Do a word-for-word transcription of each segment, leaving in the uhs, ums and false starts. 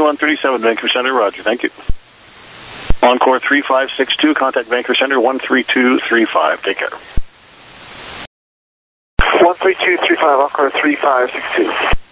twenty-one thirty-seven, Vancouver Center, roger, thank you. Encore three five six two, contact Vancouver Center, one three two three five, take care. one three two three five, Encore three five six two.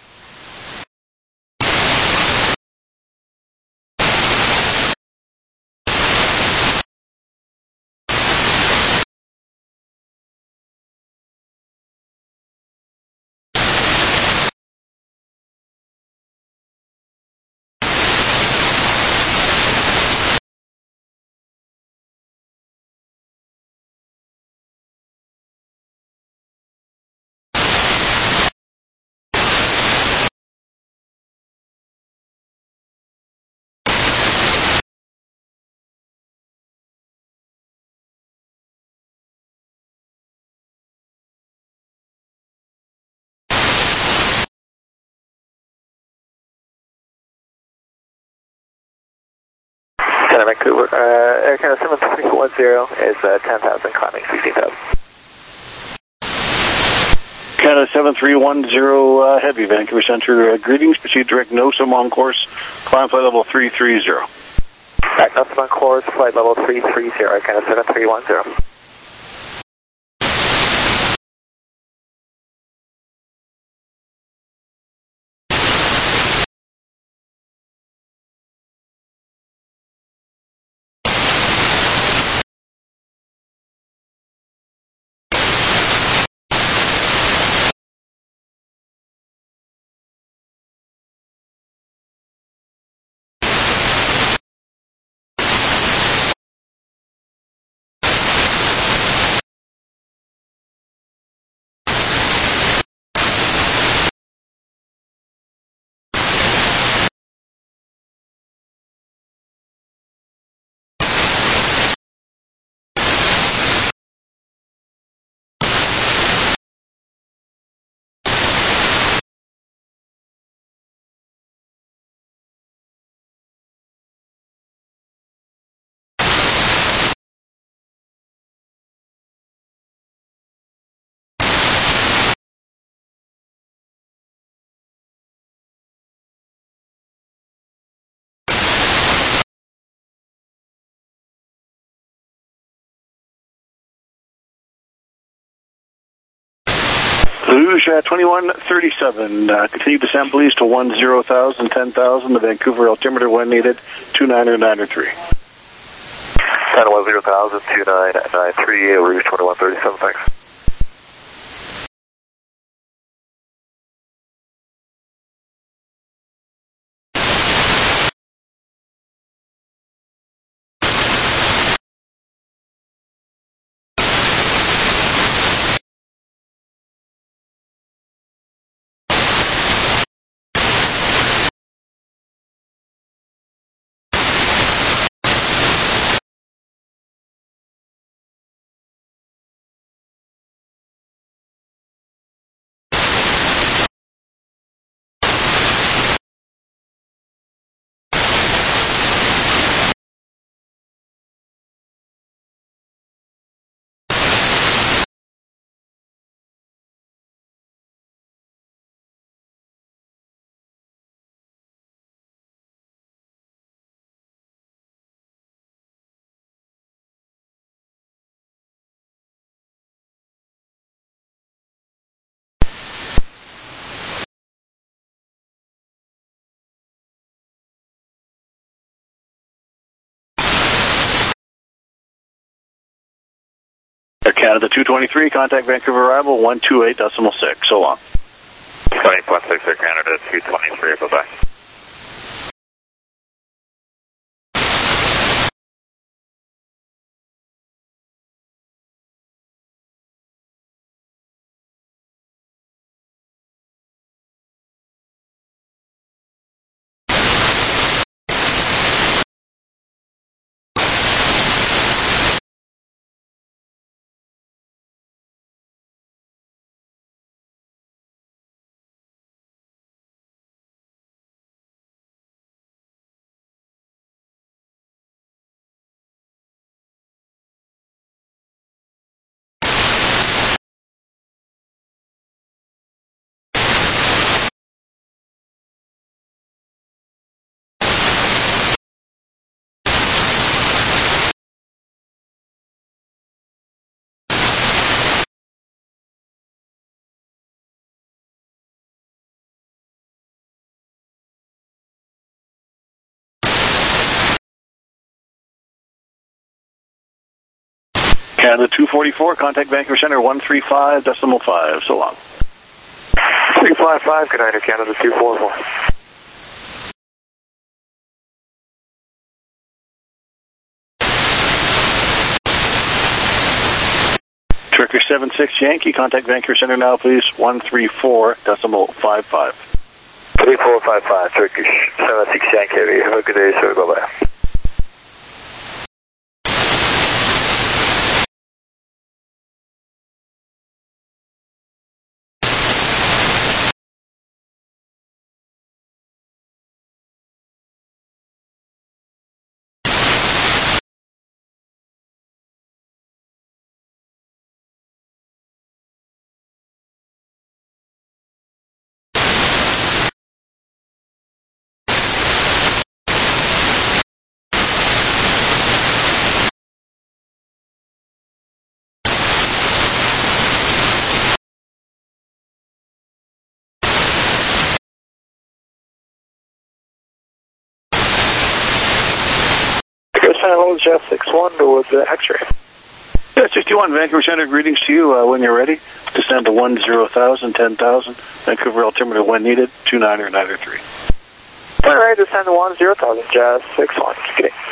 Canada, Vancouver, uh, Air Canada seven three one zero is uh, ten thousand, climbing sixteen thousand. Canada seven three one zero, uh, Heavy, Vancouver Center, uh, greetings, proceed direct NOSAM on course, climb flight level three three zero. Right, NOSAM on course, flight level three three zero, Canada seven three one zero. Luge uh, twenty-one thirty-seven, uh, continue descent please to one zero thousand, ten thousand, the Vancouver altimeter when needed, two niner niner three. China one zero thousand, two nine nine three, Luge twenty-one thirty-seven, thanks. Air Canada two twenty-three, contact Vancouver arrival one two eight decimal six, so long. twenty point six, Air Canada two twenty-three, bye-bye. Canada two forty-four, contact Vancouver Center one three five decimal five. So long. three five five, good night, Air Canada two forty-four. Turkish seven six Yankee, contact Vancouver Center now, please. one three four decimal five five. three four five five, Turkish seven six Yankee. Have a good day, sir. Bye-bye. Hold Jet six one towards uh, X-ray. Jet sixty-one, Vancouver Center, greetings to you uh, when you're ready. Descend to one zero thousand, ten thousand. Vancouver altimeter when needed, two niner niner three. All right, descend to one zero thousand, Jet six one. Good day.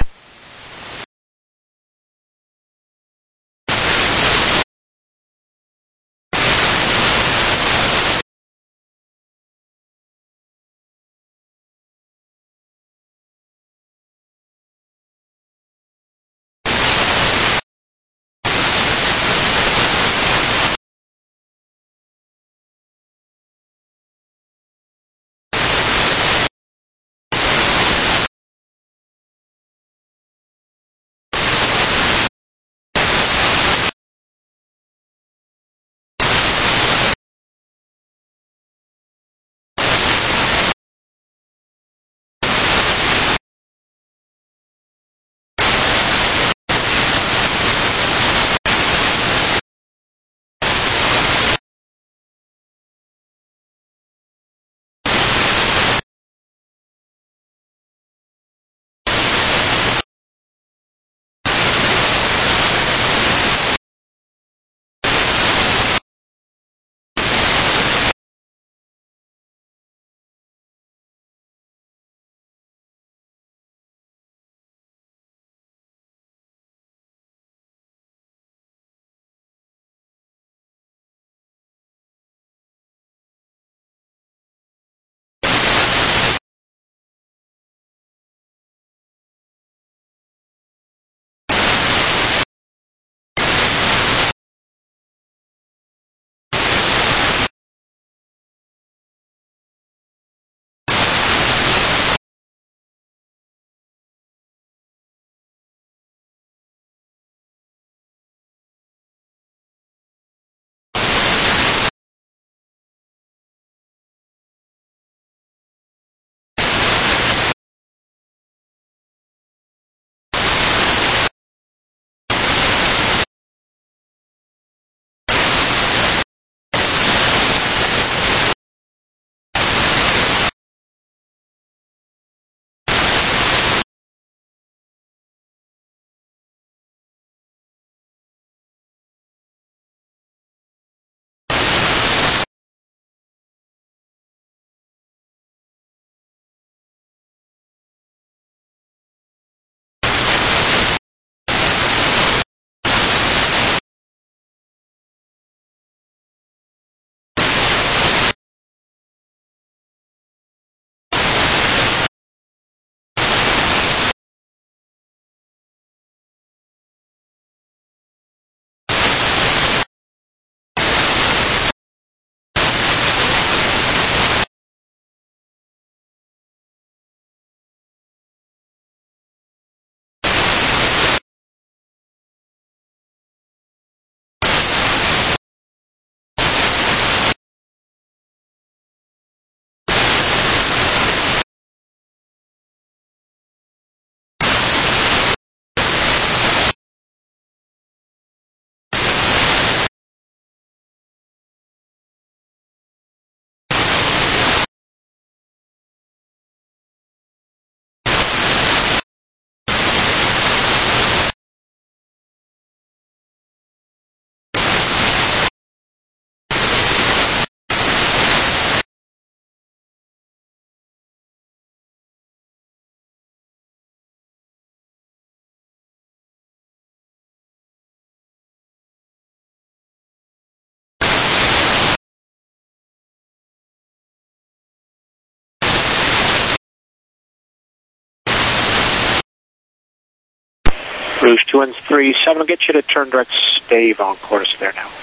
Rouge two one three seven, I'll get you to turn direct stave on course there now.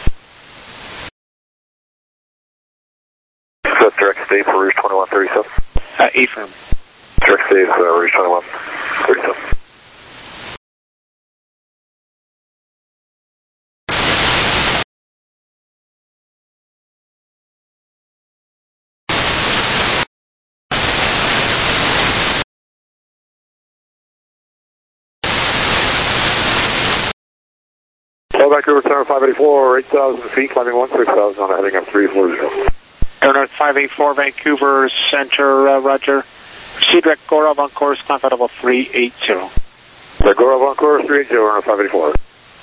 Set direct stave for Rouge twenty-one thirty-seven. Uh, affirm. Direct stave, uh, Rouge twenty-one thirty-seven. Hello, Vancouver Center five eighty-four, eight thousand feet, climbing one six thousand, heading up three four zero. Air North five eighty-four, Vancouver Center, uh, Roger. Proceed direct Gorov on course, climb level three eighty. The Gorov on course, three eighty, Air North five eighty-four.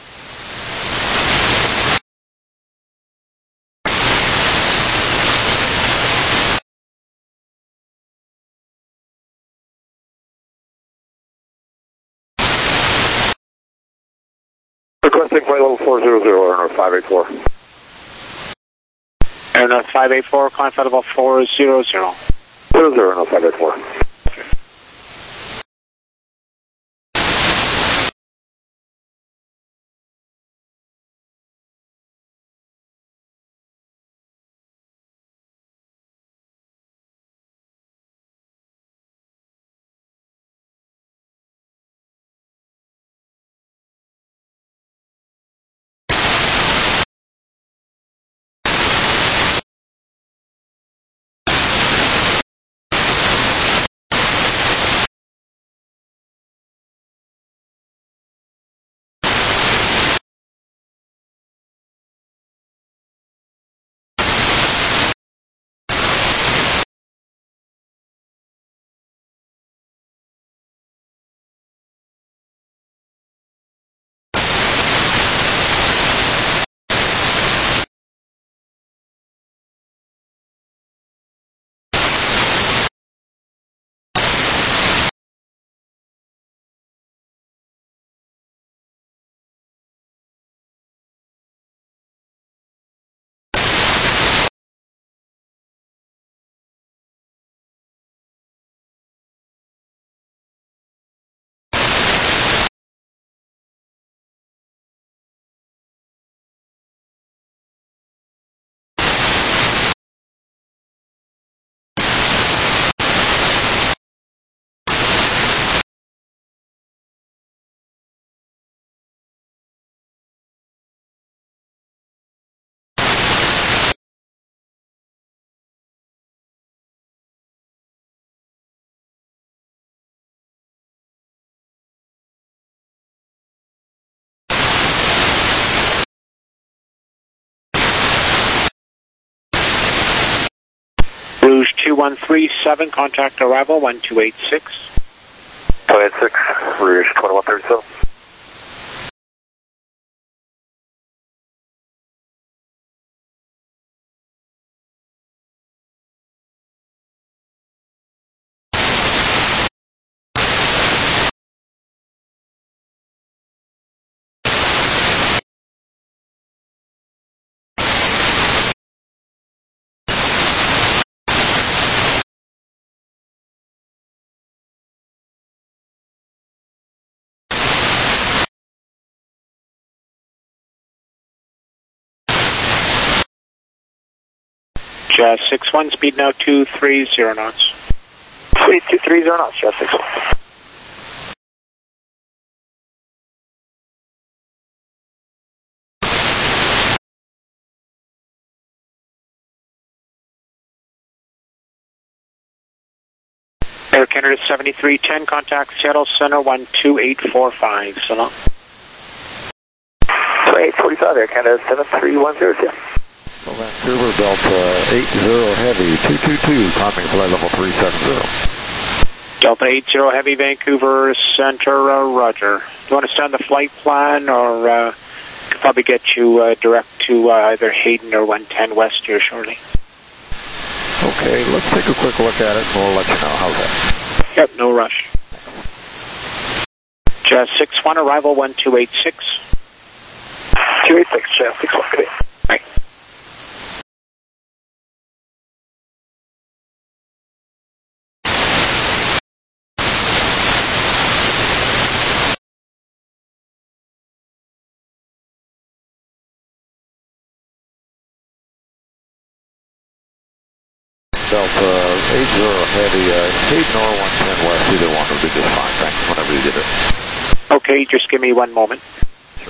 Requesting flight level four hundred, Air North five eighty-four. Air North five eighty-four, climb level four hundred. zero zero, Air North five eighty-four. Rouge two one three seven, contact arrival one two eight six. two eight six, Rouge twenty-one thirty-seven. Jazz six one, speed now two three zero knots. Speed two three zero knots, Jazz six one. Air Canada seventy-three ten, contact Seattle Center one two eight four five. So long. eight forty-five, Air Canada seven three one zero two. Vancouver Delta eight zero Heavy, two two two, climbing flight level three seven zero. Delta eight zero Heavy, Vancouver Center, uh, Roger. Do you want to send the flight plan, or uh, could probably get you uh, direct to uh, either Hayden or one ten West here shortly? Okay, let's take a quick look at it and we'll let you know. How's that? Yep, no rush. Jazz six one, arrival one two eight six. two eight six, Jazz six one, good day. Right. Delta eight zero Heavy, uh, Hayden or one ten West, either one would be just fine, thanks, whenever you get it. Okay, just give me one moment. Sure.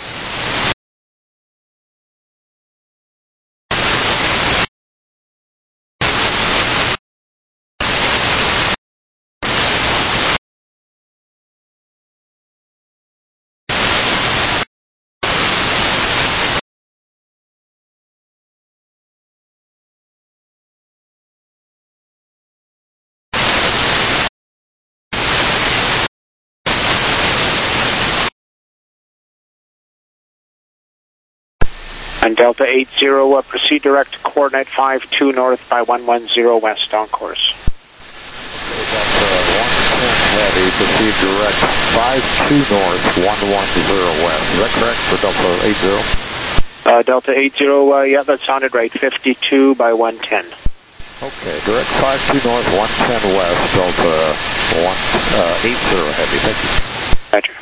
And Delta eight zero, uh, proceed direct to coordinate five two north by one one zero west on course. Delta one ten Heavy, proceed direct five two north, one one zero west. Is that correct for Delta eight zero? Uh, Delta eight zero, uh, yeah, that sounded right, fifty-two by one ten. Okay, direct five two north, one ten west, Delta eight zero Heavy, thank you. Roger.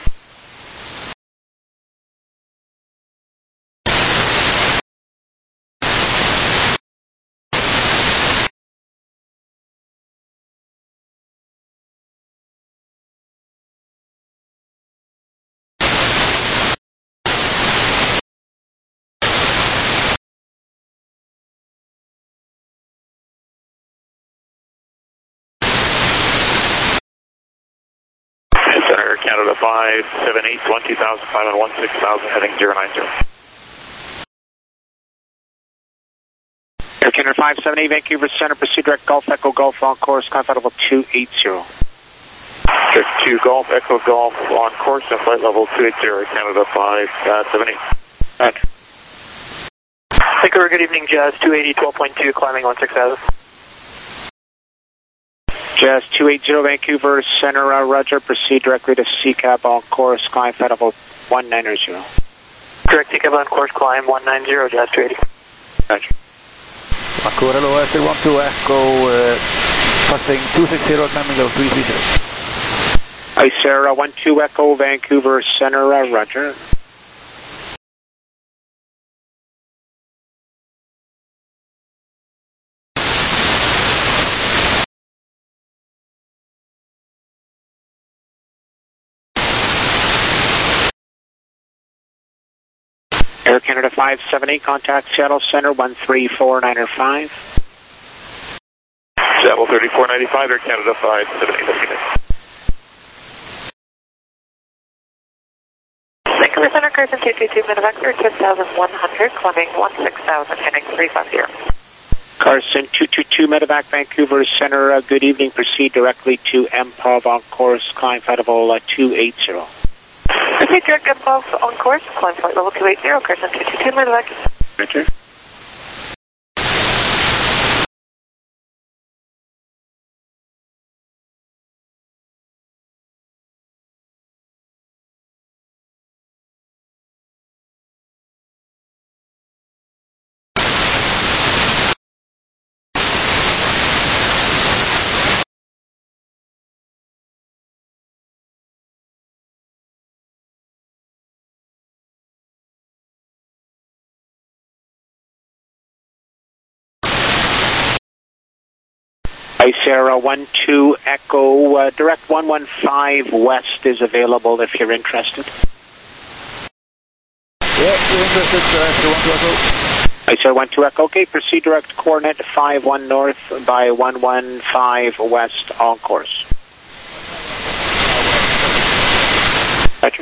Center, Canada five seven eight, one two thousand, five one one six thousand, heading zero nine zero. Air Canada five seven eight, Vancouver Center, proceed direct Golf Echo Golf on course, contact level two eight zero. Check two Golf, Echo Golf on course and flight level two eight zero, Canada five seven eight. Roger. Vancouver, good evening, Jazz two eighty, twelve point two, climbing one six thousand. Jazz two eighty, Vancouver Center, uh, Roger, proceed directly to C CAB on course, climb flight level one nine zero. Correct, C CAB on course, climb one nine zero, Jazz two eighty. Roger. Ancora lo S one two Echo, uh, passing two six zero, climbing level three three zero. Hi, Sarah, one two Echo, Vancouver Center, uh, Roger. Air Canada five seven eight, contact Seattle Center one three four nine five. Seattle thirty-four ninety-five, Air Canada five seven eight. Vancouver Center, Carson two two two, Medivector, ten thousand one hundred, climbing one six thousand, heading three five zero. Carson two two two, Medevac, Vancouver Center, uh, good evening, proceed directly to M P O V on course, climb flight level uh, two eight zero. Proceed direct M P O V on course, climb flight level two eight zero, Carson two two two, Medevac. Roger. Hi, Sarah, one two Echo, uh, direct one one five west is available if you're interested. Yeah, you're interested, sir, one two Echo. Hi, Sarah, one two Echo, okay, proceed direct coordinate five one north by one one five west on course. Roger.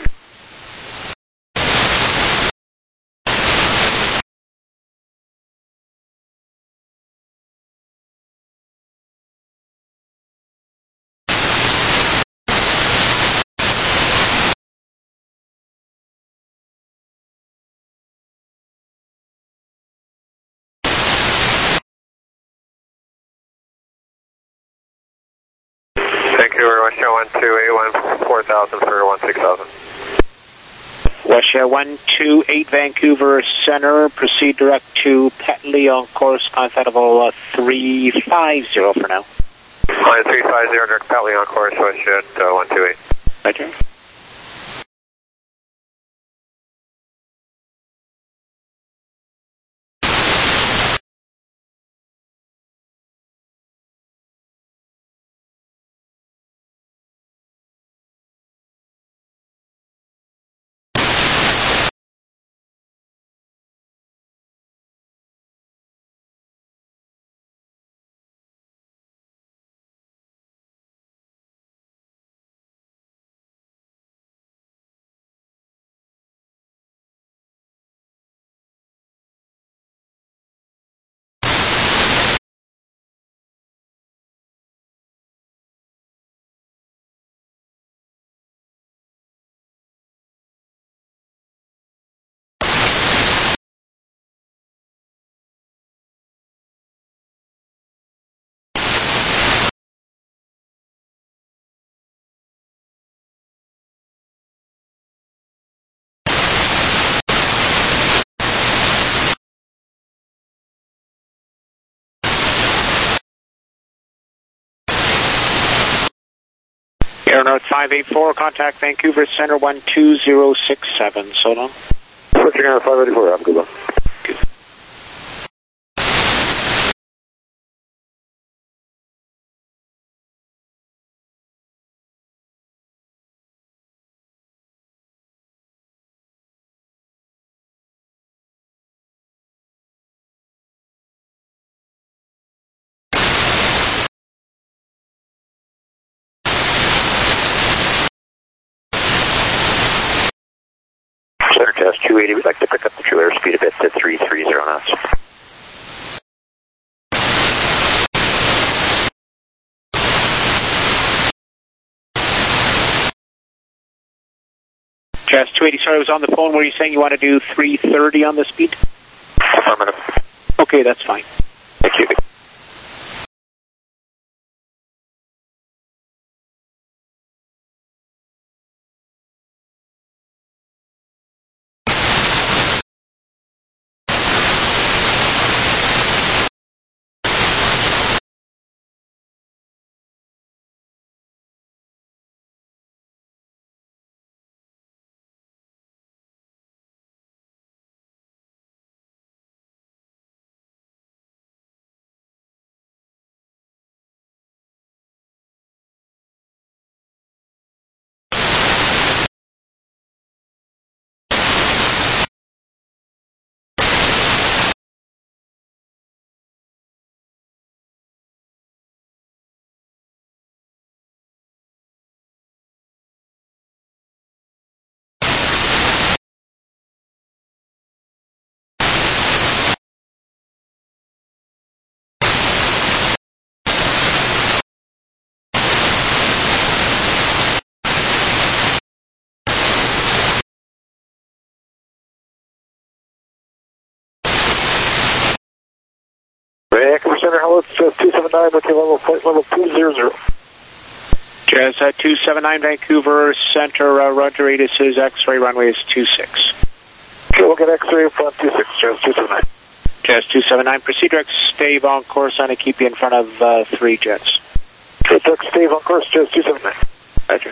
Vancouver, Russia one two eight one four thousand for one six thousand. Russia one two eight, Vancouver Center, proceed direct to Petley on course, contact level uh, three five zero for now. Line three five zero, direct Petley on course, Russia uh, one two eight. Roger. Air North five eight four, contact Vancouver Center one two zero six seven. So long. Switching Air five eighty-four, have a good one. Good. Center test two eighty, we'd like to pick up the true airspeed a bit to three three zero knots. Jazz two eighty, sorry, I was on the phone. Were you saying you want to do three thirty on the speed? Affirmative. Okay, that's fine. Thank you. Vancouver Center, hello, it's uh, two seven nine, looking level, flight level two zero zero. Jazz uh, two seven nine, Vancouver Center, uh, Roger, this is X-ray, runway is two six. Okay, we'll get X-ray from two six, Jazz two seven nine. Jazz two seven nine, proceed direct, stay on course, on to keep you in front of uh, three jets. Okay, direct, stay on course, Jazz two seven nine. Roger.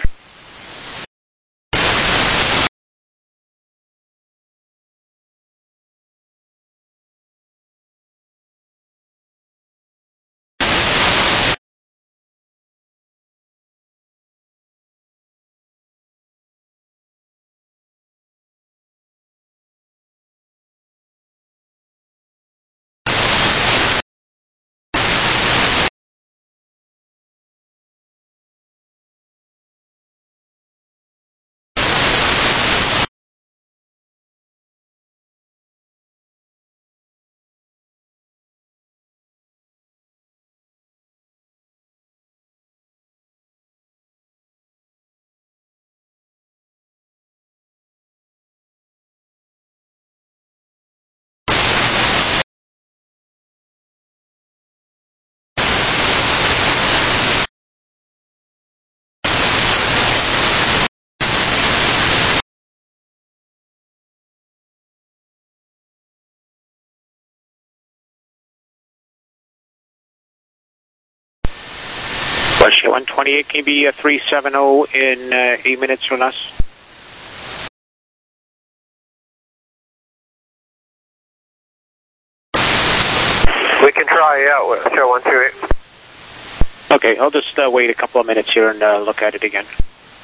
Question one twenty-eight, can you be uh, three seven zero in uh, eight minutes or less? We can try, yeah, show one two eight. Okay, I'll just uh, wait a couple of minutes here and uh, look at it again.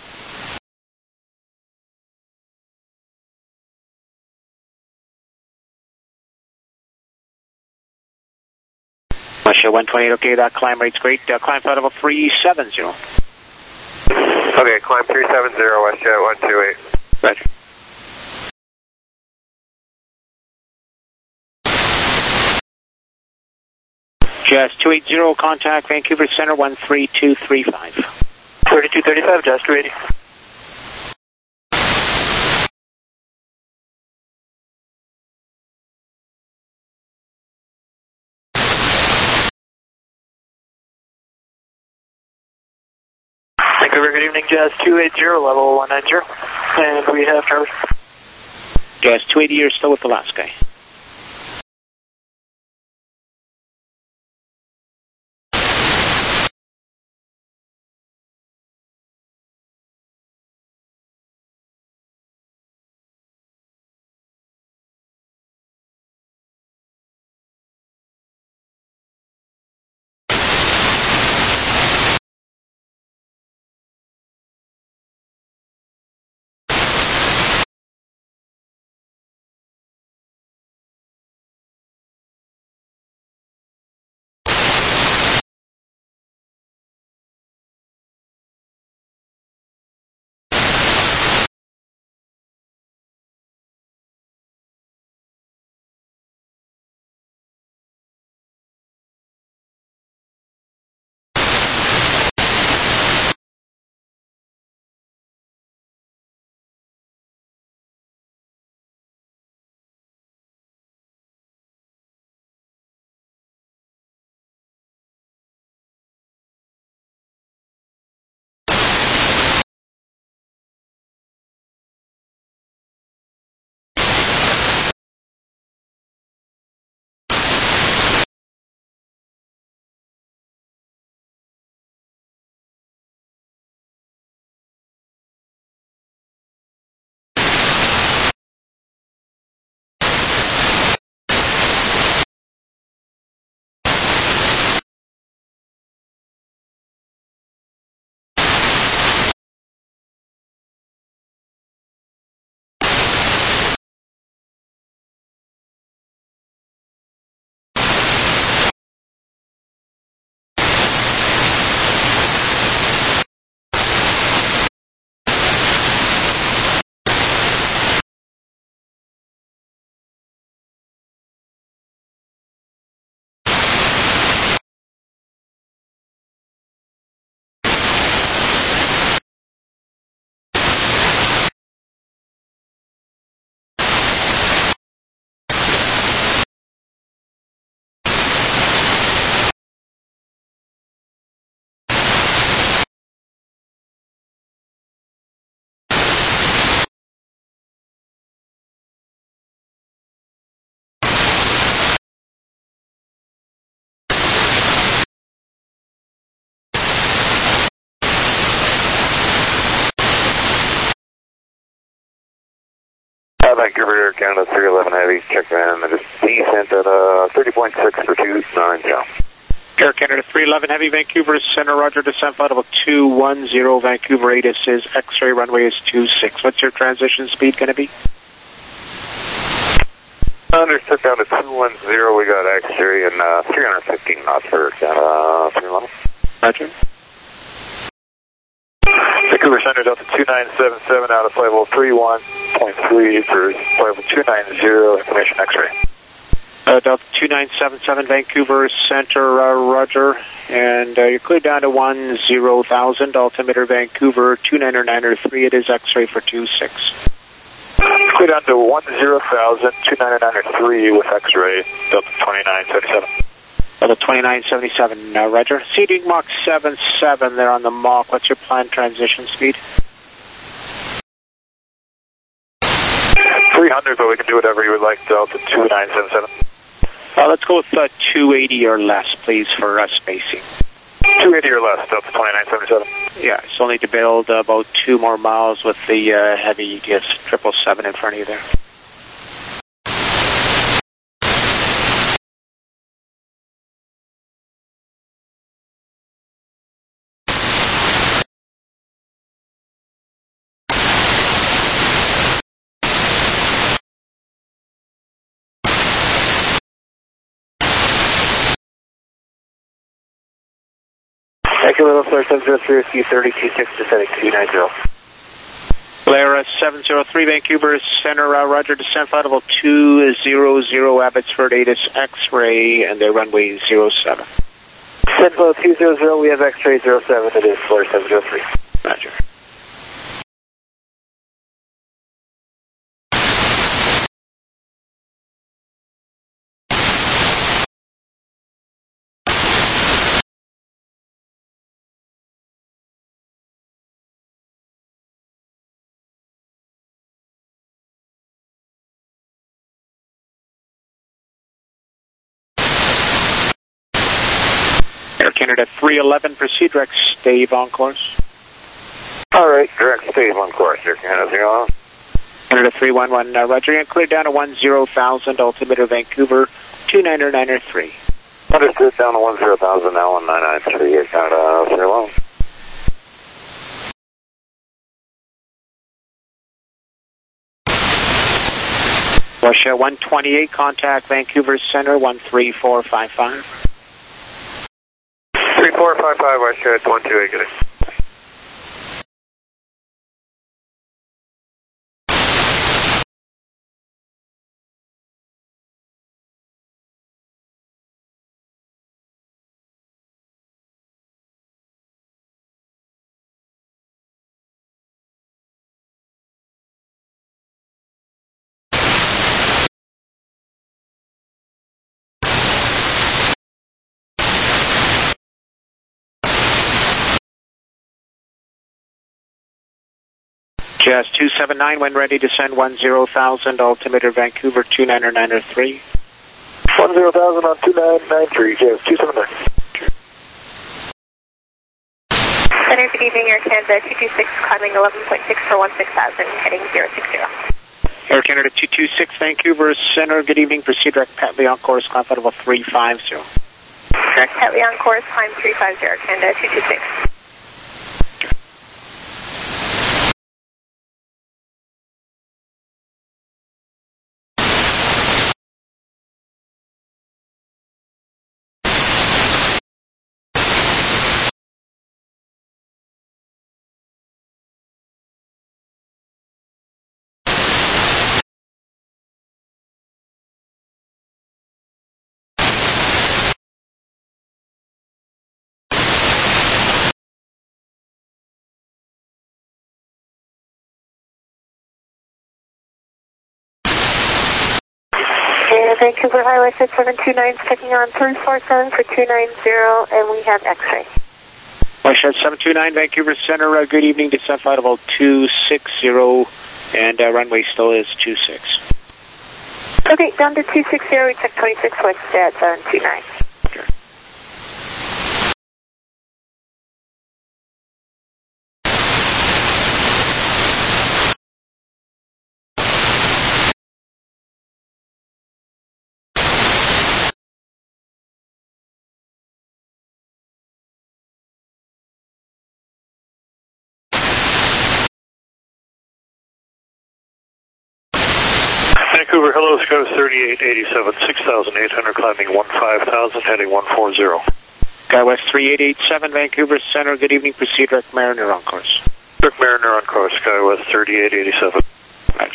Russia one twenty-eight, okay, that climb rate's great. Uh, climb flight level three seven zero. Okay, climb three seven zero, West Jet one two eight. Roger. Jazz two eighty, contact Vancouver Center one three two three five. thirty-two thirty-five, Jazz two eighty. Vancouver, good evening, Jazz two eighty, level one nine zero, and we have Charlie. Jazz two eighty, you're still with the last guy. Uh, Vancouver Air Canada three eleven Heavy, check in. It is descent at uh, thirty point six for two nine zero. Air Canada three eleven Heavy, Vancouver Center, Roger, descent flight level two one zero, Vancouver ATIS is X-ray, runway is two six. What's your transition speed going to be? Understood, down to two one zero, we got X-ray and uh, three hundred fifteen knots for Canada three eleven. Roger. Vancouver Center, Delta two nine seven seven, out of flight level three one point three for flight level two nine zero, information X-ray. Uh, Delta two nine seven seven, Vancouver Center, uh, Roger, and uh, you're cleared down to one zero thousand, altimeter Vancouver two nine nine three, it is X-ray for two six. Clear down to one zero thousand, two nine nine three with X-ray, Delta twenty-nine seventy-seven. Delta twenty-nine seventy-seven, uh, Roger. Seating Mach seven seven there on the Mach. What's your planned transition speed? three hundred, but we can do whatever you would like, Delta two nine seven seven. Uh, let's go with uh, two eighty or less, please, for uh, spacing. two eighty or less, Delta twenty-nine seventy-seven. Yeah, still need to build uh, about two more miles with the uh, heavy E T S triple seven in front of you there. Echo Little Flare seven zero three, C thirty two six, descending two nine zero. Blair seven zero three, Vancouver Center, uh, Roger, descent flight level two zero zero, Abbotsford ATIS X-ray, and their runway zero seven. Descent level two zero zero, we have X-ray zero seven, it is Flare seven zero three. Roger. Air Canada three eleven, proceed direct stave on course. Alright, direct stave on course, Air Canada zero. Canada three one one, uh, Roger, and cleared down to one zero thousand, altimeter Vancouver two nine nine three. Understood, down to one zero thousand, now one nine nine three, Air Canada three eleven. Russia one twenty-eight, contact Vancouver Center one three four five five. three four five five, Russia one two eight, get it. Jazz two seven nine, when ready to send one zero thousand, altimeter Vancouver two nine nine three. one zero thousand on two nine nine three, Jazz two seven nine. Center, good evening, Air Canada two two six, climbing eleven point six for one six thousand, heading zero six zero. Air Canada two two six, Vancouver Center, good evening, proceed direct Petley on course, climb flight level three five zero. Direct Petley on course, climb three five zero, Canada two two six. Vancouver Highway six seven two nine, checking on three four seven for two nine zero, and we have X-ray. Washington seven two nine, Vancouver Center, uh, good evening, descent flight level two six zero, and uh, runway still is two six. Okay, down to two six zero, we check twenty-six west at seven two nine. Okay. Vancouver, hello, Skywest thirty-eight eighty-seven, six thousand eight hundred, climbing one five thousand, heading one four zero. Skywest three eight eight seven, Vancouver Center, good evening, proceed direct Mariner on course. Direct Mariner on course, Skywest thirty-eight eighty-seven. Roger.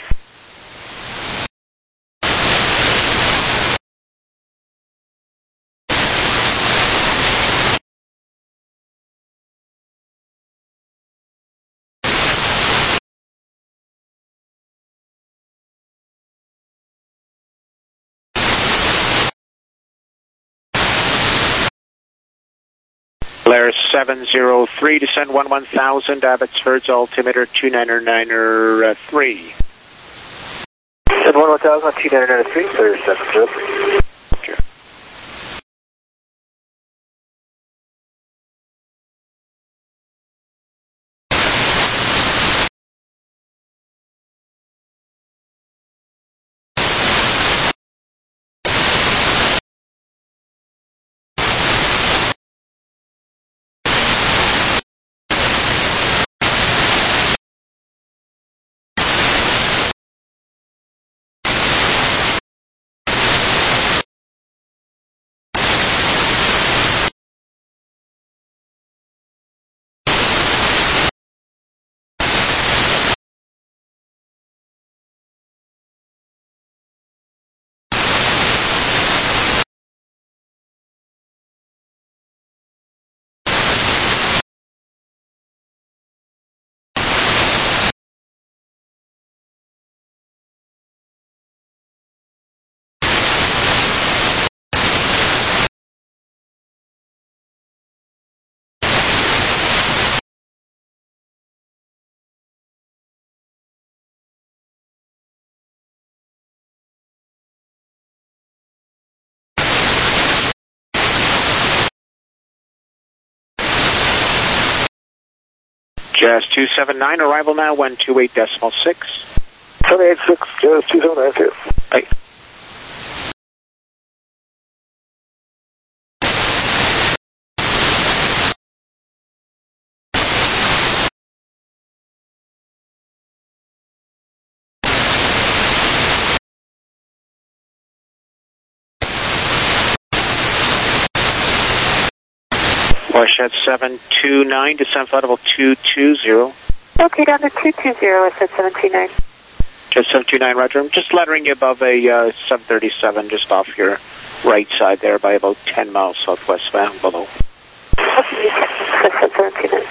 Blair seven zero three, descend one one thousand, Abbotsford's altimeter two nine nine three. Descend one one thousand, two nine nine three, clear seven zero three. Okay. Jazz two seven nine, arrival now, one two eight decimal six. seven eight six, Jazz two seven nine two. Right. Warshed seven two nine, descent flight level two two zero. Okay, down to two two zero, I said seven two nine. Just seven two nine, Roger. I'm just lettering you above a uh, seven thirty-seven, just off your right side there by about ten miles southwest bound below. Okay, I said seven two nine.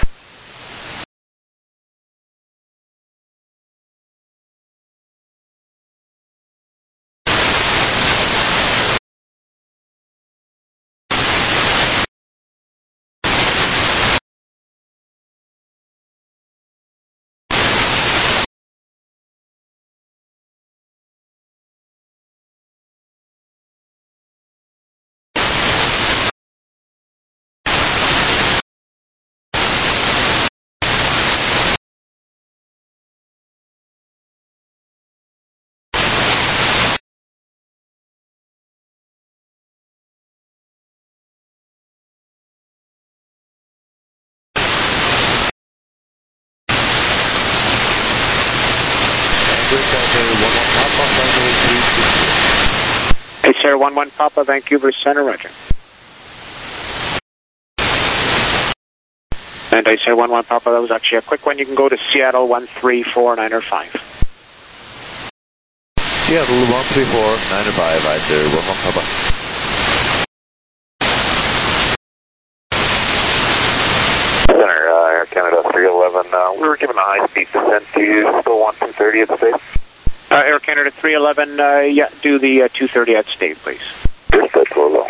Hey, sir, one one Papa, Vancouver Center, Roger. And I say one one Papa, that was actually a quick one. You can go to Seattle one three four nine five. Seattle one three four nine five, right there, one one Papa. Center, uh, Air Canada three eleven, uh, we were given a high-speed descent to you, still want two thirty at the state? Uh, Air Canada three eleven, uh, yeah, do the uh, two thirty at state, please. Yes, that's a little low.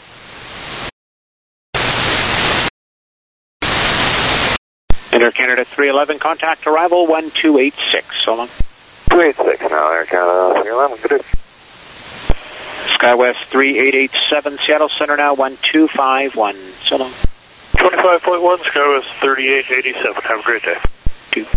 And Air Canada three eleven, contact arrival one two eight six, so long. two eight six now, Air Canada three eleven, good. SkyWest three eight eight seven, Seattle Center now, one two five one, so long. twenty-five point one, SkyWest thirty-eight eighty-seven, have a great day. Two.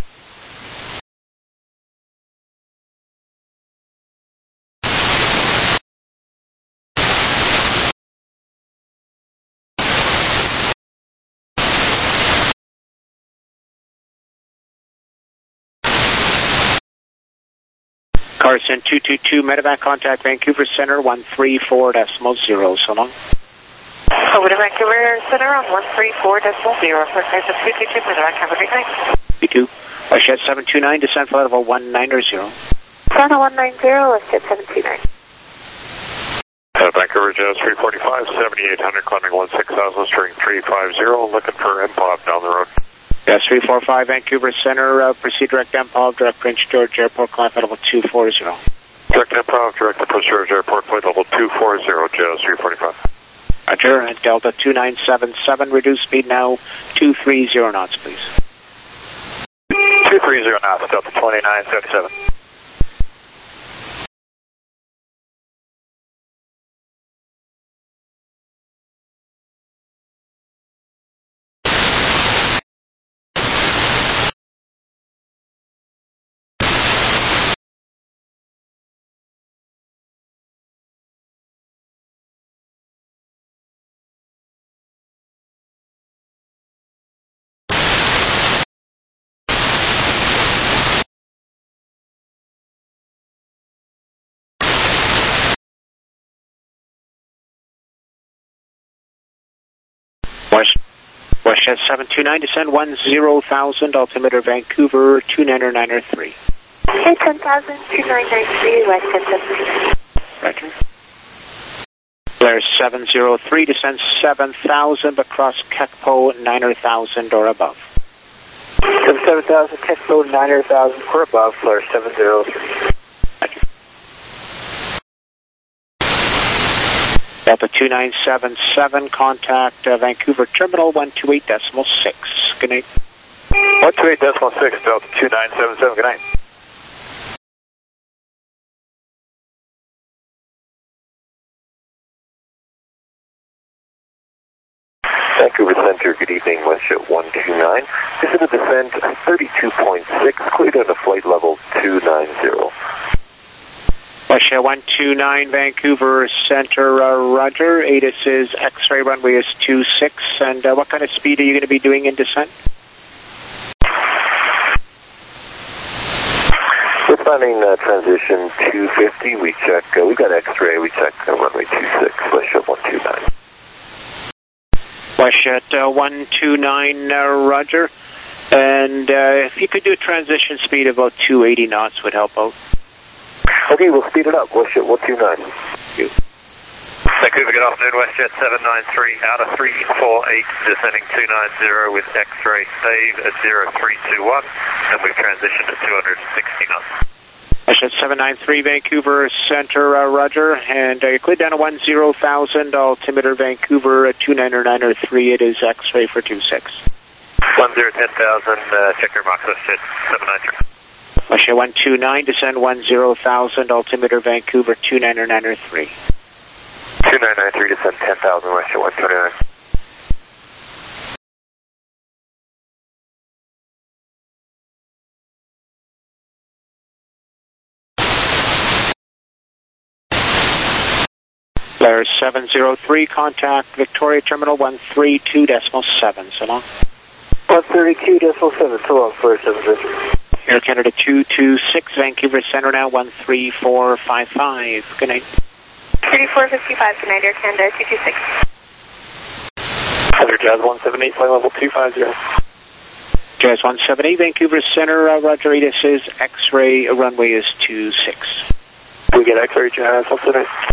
Carson two two two, Medevac, contact Vancouver Center, one three four decimal zero. So long. Over to Vancouver Center on one three four decimal zero. For Carson two two two, Medevac, have a great night. You too. WestJet seven two nine, descent flight level one nine zero. Toronto one nine zero, WestJet seven two nine. Uh, Vancouver Jazz three forty-five, seventy-eight hundred, climbing one six thousand, string three five zero, looking for M P O V down the road. Yes, three four five, Vancouver Center, uh, proceed direct M P O V, direct Prince George Airport, climb flight level two four zero. Direct M P O V, direct to Prince George Airport, flight level two four zero, Jazz three forty-five. Roger, and Delta two nine seven seven, reduce speed now, two three zero knots, please. two three zero knots, Delta twenty-nine seventy-seven. West, WestJet seven two nine, descend one zero thousand, altimeter Vancouver two nine nine three. Okay, ten thousand, two nine nine three, WestJet seven two nine. Roger. Blair seven zero three, descend seven thousand, but cross Kekpo nine thousand or above. seven thousand, Kekpo nine thousand or above, Blair seven zero three. Roger. Delta two nine seven seven, contact uh, Vancouver Terminal one two eight decimal six. Good night. one two eight decimal six, Delta two nine seven seven, good night. Vancouver Center, good evening, WestJet one two nine. This is a descent thirty-two point six, cleared on a flight level two nine zero. WestJet one two nine, Vancouver Center, uh, Roger. A T I S is X-ray runway is two six, and uh, what kind of speed are you going to be doing in descent? We're planning uh, transition two fifty, we check, uh, we got X-ray, we check uh, runway two six, WestJet one two nine. WestJet uh, one two nine, uh, Roger. And uh, if you could do a transition speed of about two eighty knots would help out. Okay, we'll speed it up, WestJet one two nine. Thank you. Vancouver, good afternoon, WestJet seven nine three, out of three four eight, descending two nine zero with X-ray save at zero three two one, and we've transitioned to two hundred sixty knots. WestJet seven nine three, Vancouver Center, uh, Roger, and uh, you're cleared down to one zero thousand, altimeter Vancouver uh, two nine nine three, it is X-ray for two six. one zero ten thousand, uh, check your marks, WestJet seven nine three. WestJet one two nine, descend one zero thousand, altimeter Vancouver two nine nine three. two nine nine three, descend ten thousand, WestJet one two nine. Blair seven zero three, contact Victoria Terminal one three two decimal seven, so long. one thirty-two decimal seven, so long, Blair seven zero three. Air Canada two two six, Vancouver Center now one three four five five. Good night. thirty-four fifty-five, good night, Air Canada two two six. Under Jazz one seven eight, flight level two five zero. Jazz one seven eight, Vancouver Center, uh, Roger. A T I S is X-ray, runway is two six. We get X-ray, Jazz one seven eight.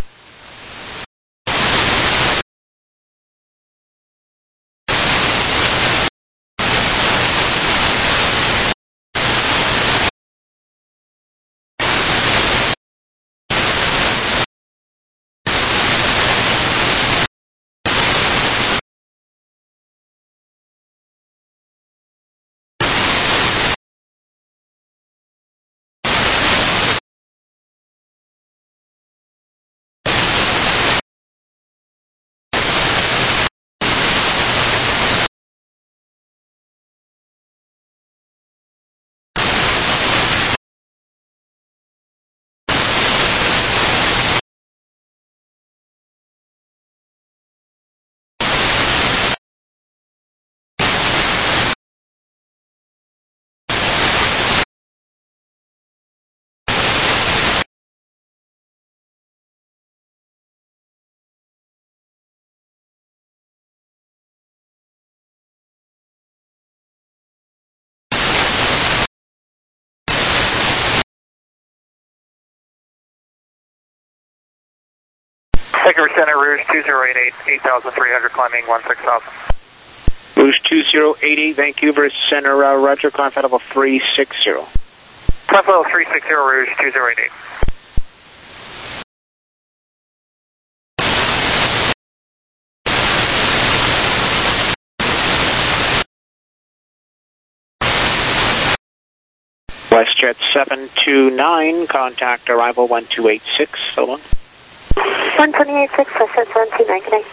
Vancouver Center, Rouge two zero eight eight, eight thousand three hundred, climbing one six thousand. Rouge two zero eight eight, Vancouver Center, uh, Roger, climb flight level three six zero. Climb flight level three six zero, Rouge two zero eight eight. WestJet seven two nine, contact arrival one two eight six, so long. one two eight six, WestJet seven two nine, connect.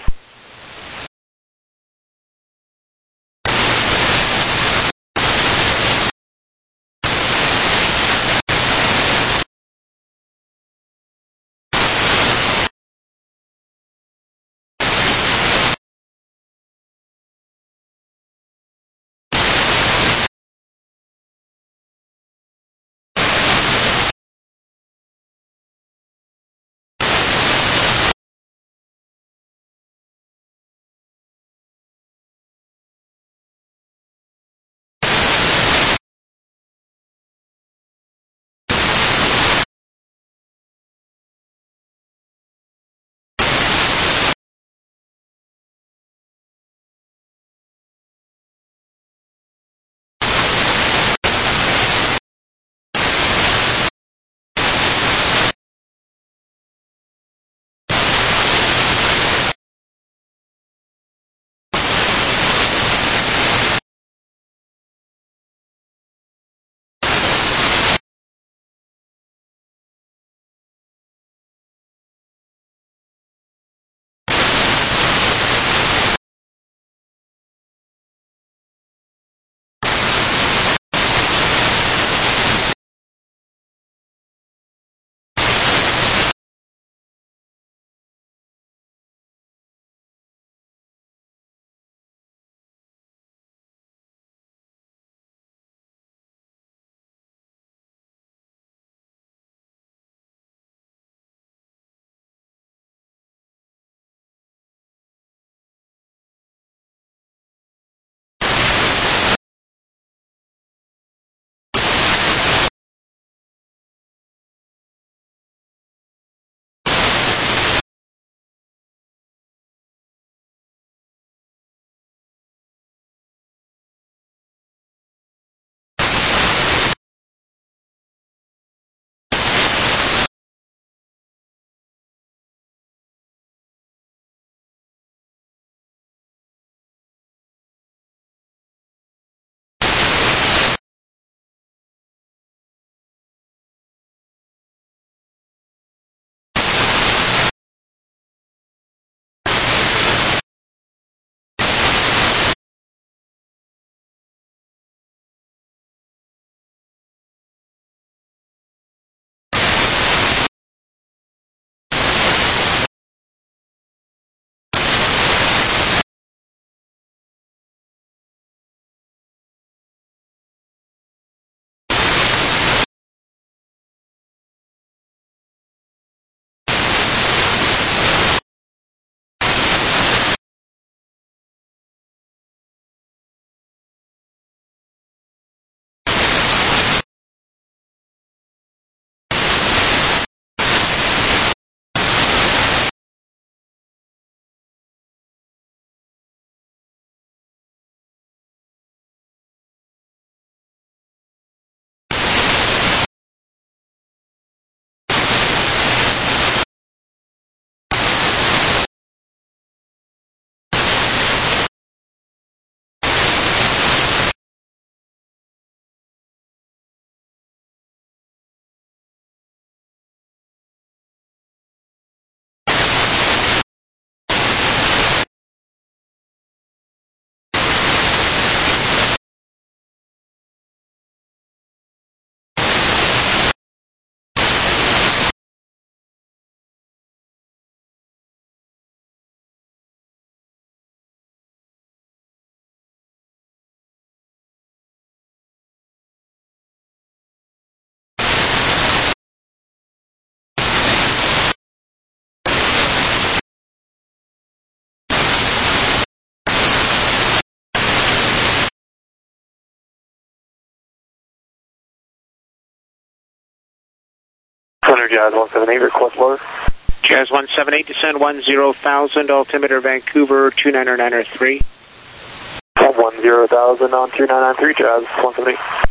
Center Jazz one seven eight, request lower. Jazz one seven eight, descend one zero thousand, altimeter Vancouver two nine nine three. one zero thousand on two nine nine three, Jazz one seven eight.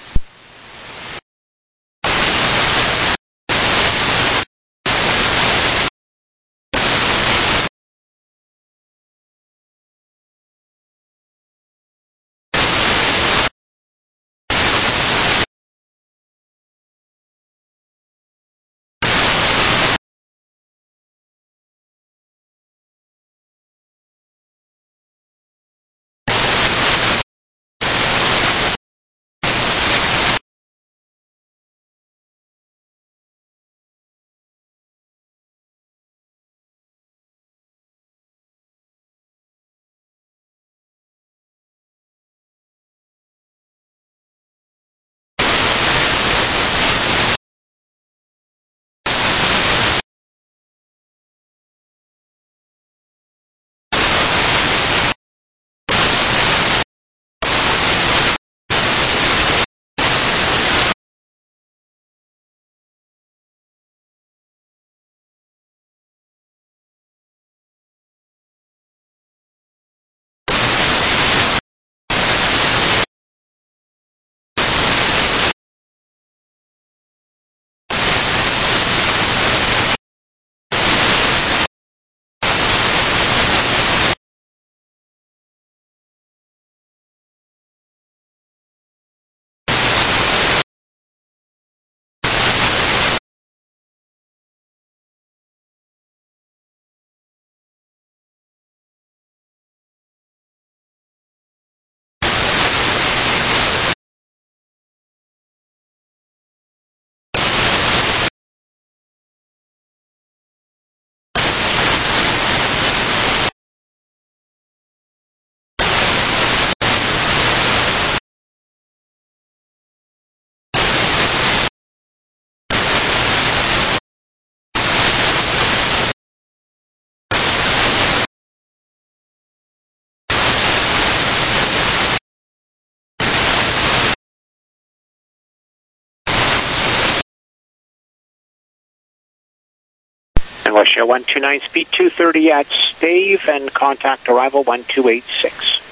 And Russia one two nine, speed two thirty at Stave, and contact arrival one two eight six.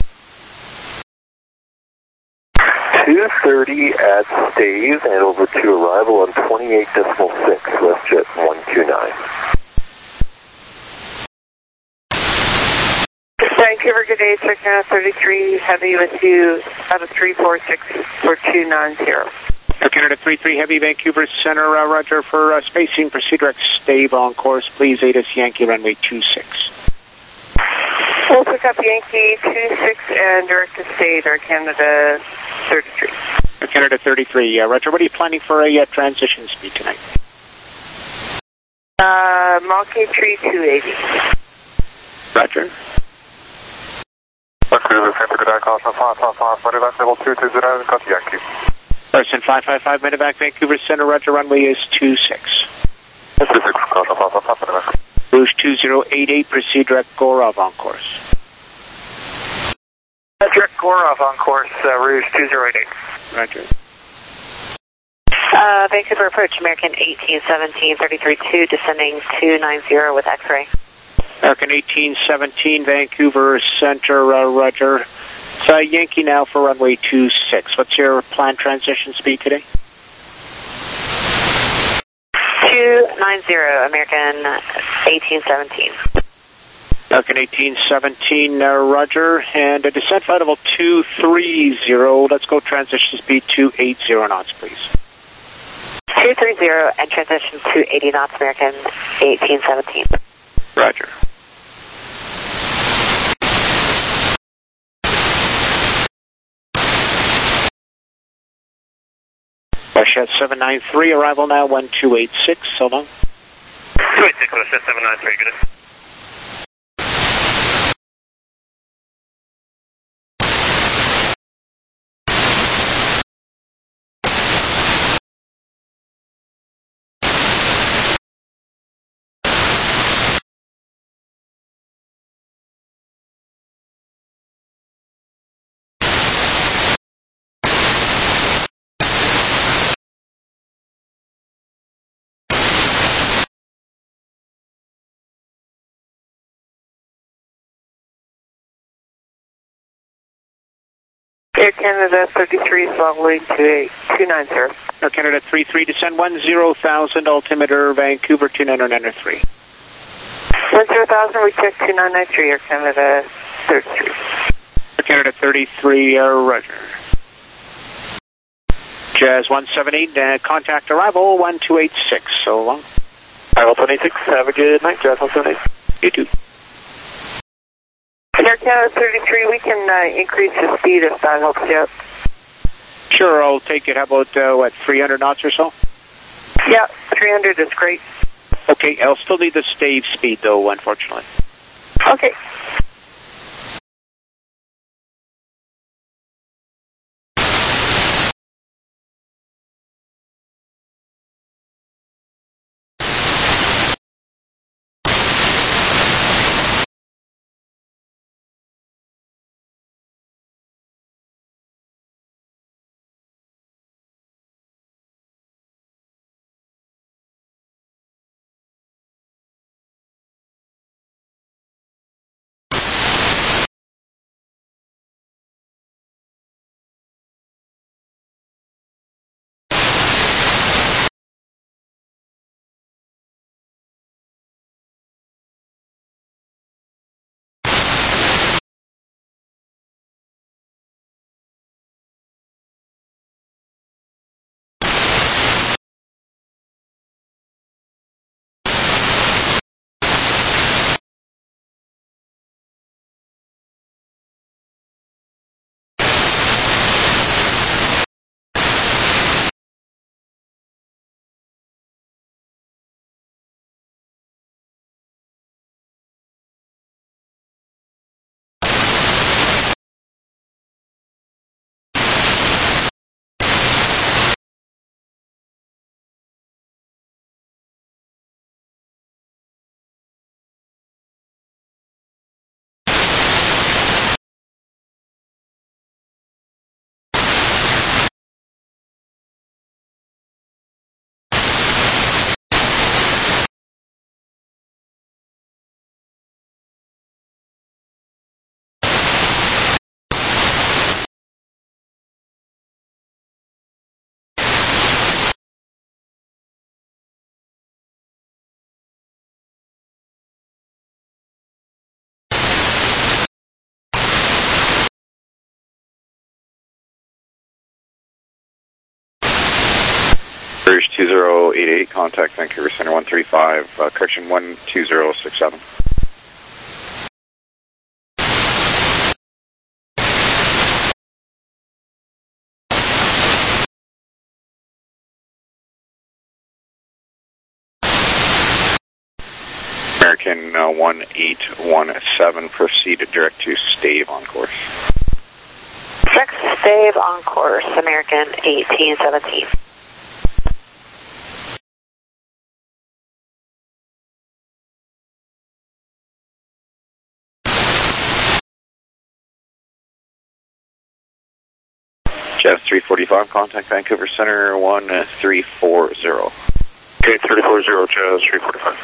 two thirty at Stave and over to arrival on twenty-eight decimal six, WestJet one two nine. Vancouver, good day, Circuit thirty-three, heavy with you out of three four six for two nine zero. Air Canada three three Heavy, Vancouver Center, uh, roger for uh, spacing, proceed direct Stave on course, please, A D S Yankee runway two six. We'll pick up Yankee two six and direct to Stave, Air Canada thirty-three. Air Canada thirty-three, uh, roger, what are you planning for a uh, transition speed tonight? Uh, Mach three two eighty. Roger. Vancouver Center, good day, Caution five five five, Medevac level two two zero, got Yankee. Person five five five, Medevac, Vancouver Center, roger, runway is two six. two six, Caution five five five, Medevac. Rouge two zero eight eight, proceed direct Gorov on course. Uh, direct Gorov on course, uh, Rouge two zero eight eight. Roger. Uh, Vancouver approach, American eighteen seventeen, thirty-three two, descending two nine zero with X-ray. American eighteen seventeen, Vancouver Center, uh, roger. It's uh, Yankee now for runway two six. What's your planned transition speed today? two nine zero, American eighteen seventeen. American eighteen seventeen, uh, roger. And a descent flight level two three zero. Let's go transition speed two eighty knots, please. two three zero and transition to eighty knots, American eighteen seventeen. Roger. Russia seven nine three, arrival now one two eight six, so long. two eight six, Russia seven nine three, good. Air Canada thirty-three, leveling two eight two nine zero. Air Canada three three, descend one zero thousand, altimeter Vancouver two nine nine three. one zero thousand, recheck two nine nine three, Air Canada thirty-three. Air Canada thirty-three, uh, roger. Jazz one seven eight, uh, contact arrival one two eight six, so long. Arrival twenty-six, have a good night, Jazz one seven eight. You too. Air Canada thirty-three, we can uh, increase the speed if that helps you out. Sure, I'll take it. How about, uh, what, three hundred knots or so? Yeah, three hundred is great. Okay, I'll still need the stave speed, though, unfortunately. Okay. British two zero eight eight, contact Vancouver Center one three five, uh, correction one two zero six seven. American uh, one eight one seven, proceed direct to stave on course. Direct stave on course, American eighteen seventeen. Jazz three forty-five, contact Vancouver Center one three four zero. Okay, three four zero, Jazz three forty-five.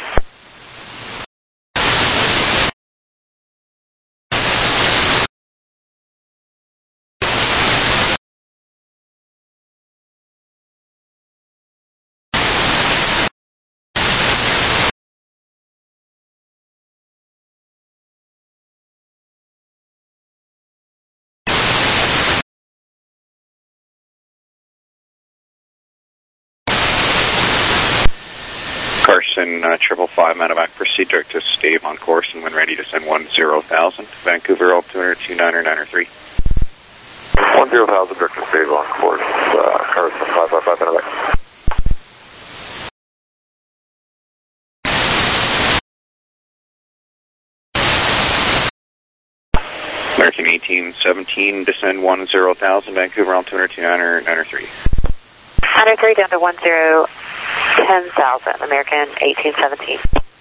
Carson uh, triple five, Medevac, proceed direct to stave on course, and when ready to send one zero thousand, Vancouver altimeter two nine nine three. one zero thousand, direct to stave on course, uh, Carson five five five, Medevac. American eighteen seventeen, descend one zero thousand, Vancouver altimeter two nine nine three. one oh three down to one zero ten thousand, American eighteen seventeen.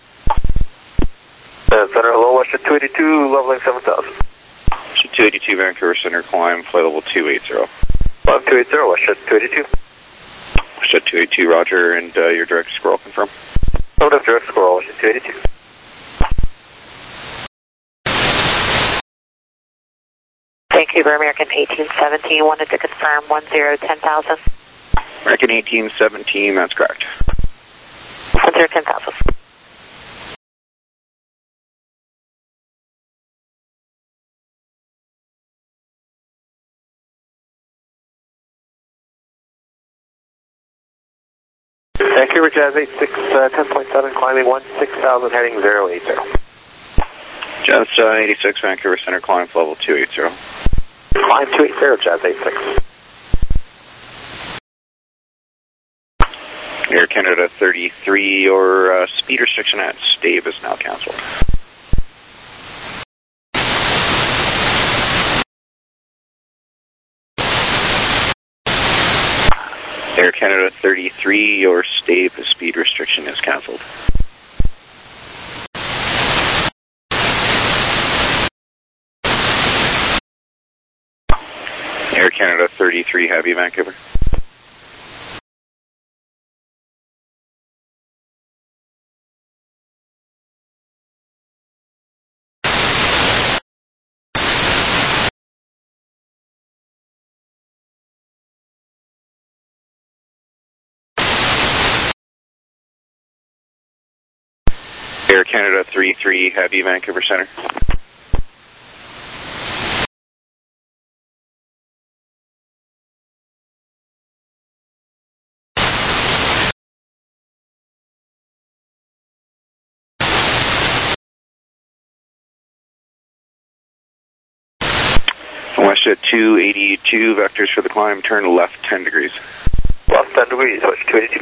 Uh, Center, hello, Westjet two eighty-two, leveling seven thousand. Westjet two eighty-two, Vancouver Center, climb, flight level two eighty. Climb two eighty, Westjet two eighty-two. Westjet two eighty-two, roger, and uh, your direct scroll confirm. Affirmative, direct scroll, Westjet two eighty-two. Thank Vancouver, American eighteen seventeen, wanted to confirm one zero ten thousand. American eighteen seventeen, that's correct. one zero ten thousand. Vancouver Jazz eight six, uh, ten point seven, climbing one six thousand, heading zero eight zero. Jazz uh, eighty-six, Vancouver Center, climb level two eighty. Climb two eighty, Jazz eight six. Air Canada thirty-three, your uh, speed restriction at Stave is now cancelled. Air Canada thirty-three, your Stave speed restriction is cancelled. Air Canada thirty-three, heavy, Vancouver. Air Canada three three, heavy, Vancouver Center. WestJet two eighty-two, vectors for the climb, turn left ten degrees. Left ten degrees, WestJet two eighty-two.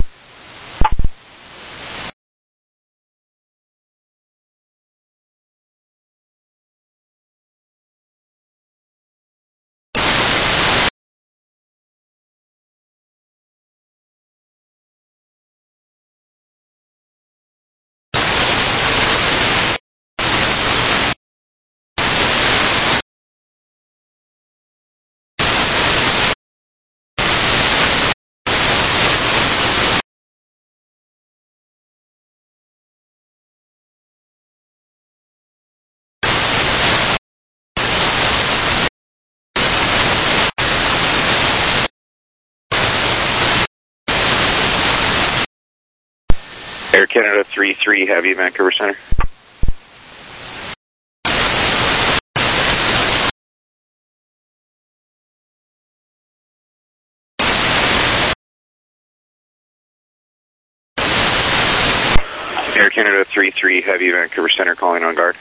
Air Canada three three, heavy, Vancouver Center. Air Canada three three, heavy, Vancouver Center, calling on guard.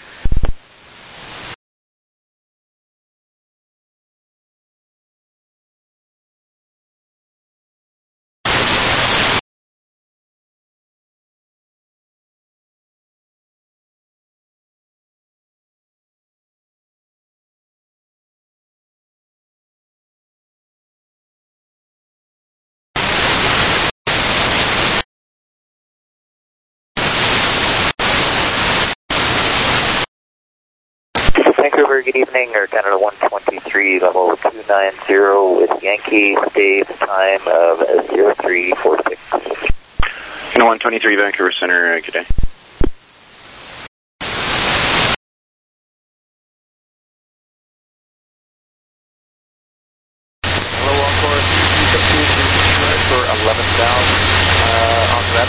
Vancouver, good evening, Air Canada one twenty-three, level two ninety with Yankee, Stave, time of zero three four six. one twenty-three, Vancouver Center, good day. Hello, Encore for eleven thousand uh, on that.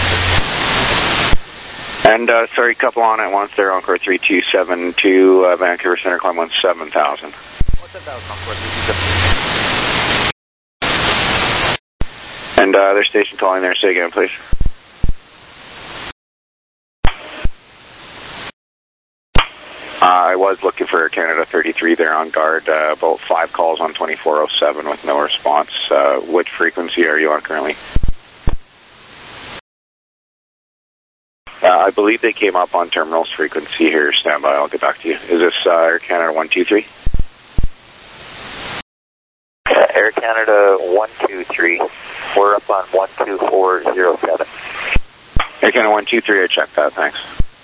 And uh, sorry, couple on at once there, Encore three two seven two, uh, Vancouver Center, climb one seven thousand. seven thousand, Encore three two seven two. And uh, their station calling there, say again, please. Uh, I was looking for Canada thirty-three there on guard, uh, about five calls on twenty-four oh seven with no response. Uh, which frequency are you on currently? Uh, I believe they came up on terminals frequency here. Stand by, I'll get back to you. Is this uh, Air Canada one two three? Uh, Air Canada one two three. We're up on one two four zero seven. Air Canada one two three, I checked that, thanks.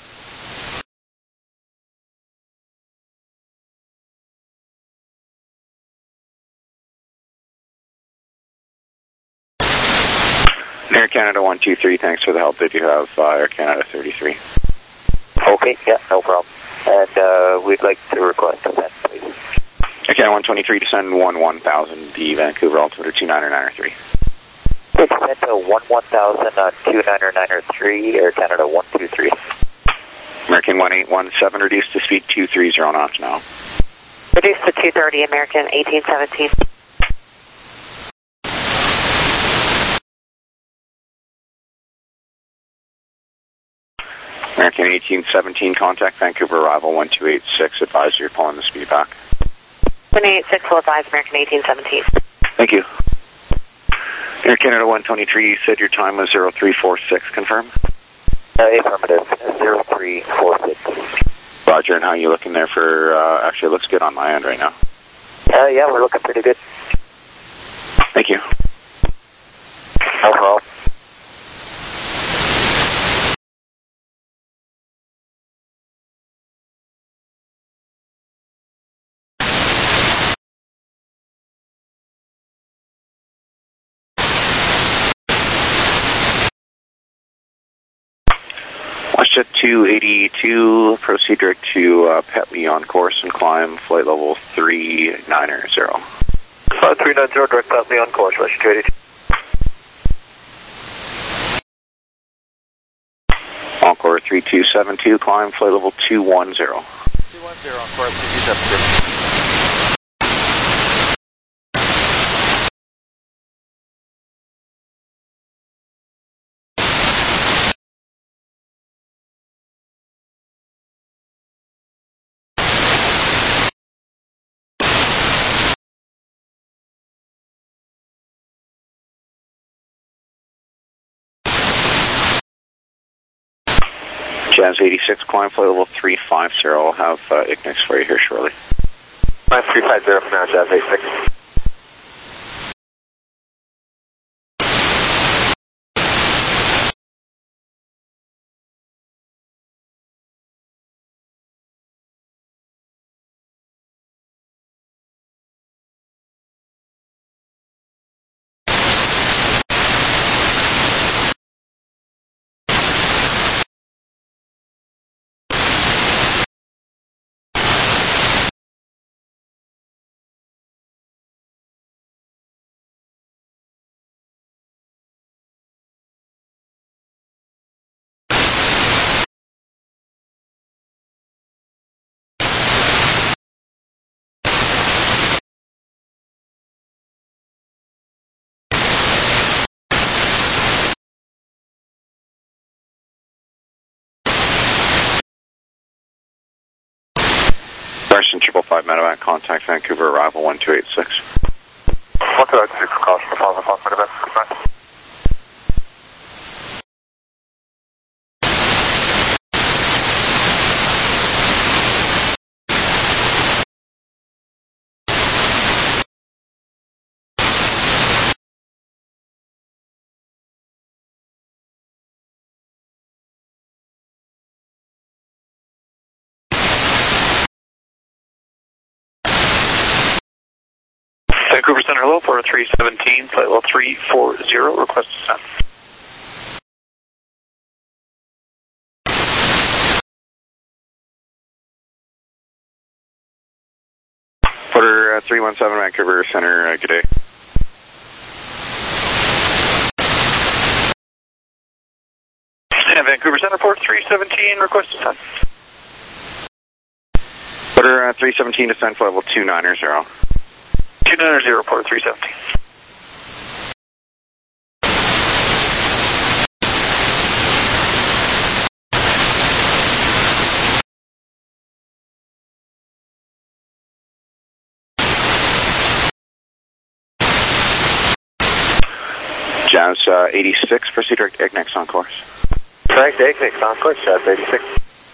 Air Canada one two three, thanks for the help. Did you have uh, Air Canada thirty-three? Okay, yeah, no problem. And uh, we'd like to request a send, please. Air Canada one twenty-three, descend one one thousand, the Vancouver altimeter two nine nine three. Descend to one one thousand on two nine nine three, Air Canada one two three. American one eight one seven, reduced to speed two three zero knots now. Reduced to two thirty, American eighteen seventeen. American eighteen seventeen, contact Vancouver arrival one two eight six, advise you're pulling the speed back. one eight six will advise American eighteen seventeen. Thank you. Air Canada one twenty-three, you said your time was zero three four six, confirm? Uh, affirmative, zero three four six. Roger, and how are you looking there for, uh, actually it looks good on my end right now. Uh, yeah, we're looking pretty good. Thank you. No problem. WestJet two eighty-two, proceed direct to uh, Petley on course and climb flight level three nine zero. Flight three nine zero, direct Petley on course, WestJet two eighty-two. Encore three two seven two, climb flight level two one zero. two one zero on course three two seven two. Jazz eighty-six, climb flight level three five zero. I'll have uh, Ignis for you here shortly. Climb three five zero for now, Jazz eighty-six. Carson triple five medevac, contact Vancouver arrival one two eight six. one two eight six, caution, Apollo five medevac, goodbye. Vancouver Center, hello, for three seventeen, flight level three four zero, request descent. Porter uh, three one seven, Vancouver Center, uh, good day. And Vancouver Center, port three seventeen, request descent. Porter uh, three seventeen, descent flight level two nine zero. two nine zero, port three seventeen. Jazz uh, eighty-six, proceed direct Ignis on course. Direct Ignis on course, Jazz eighty-six.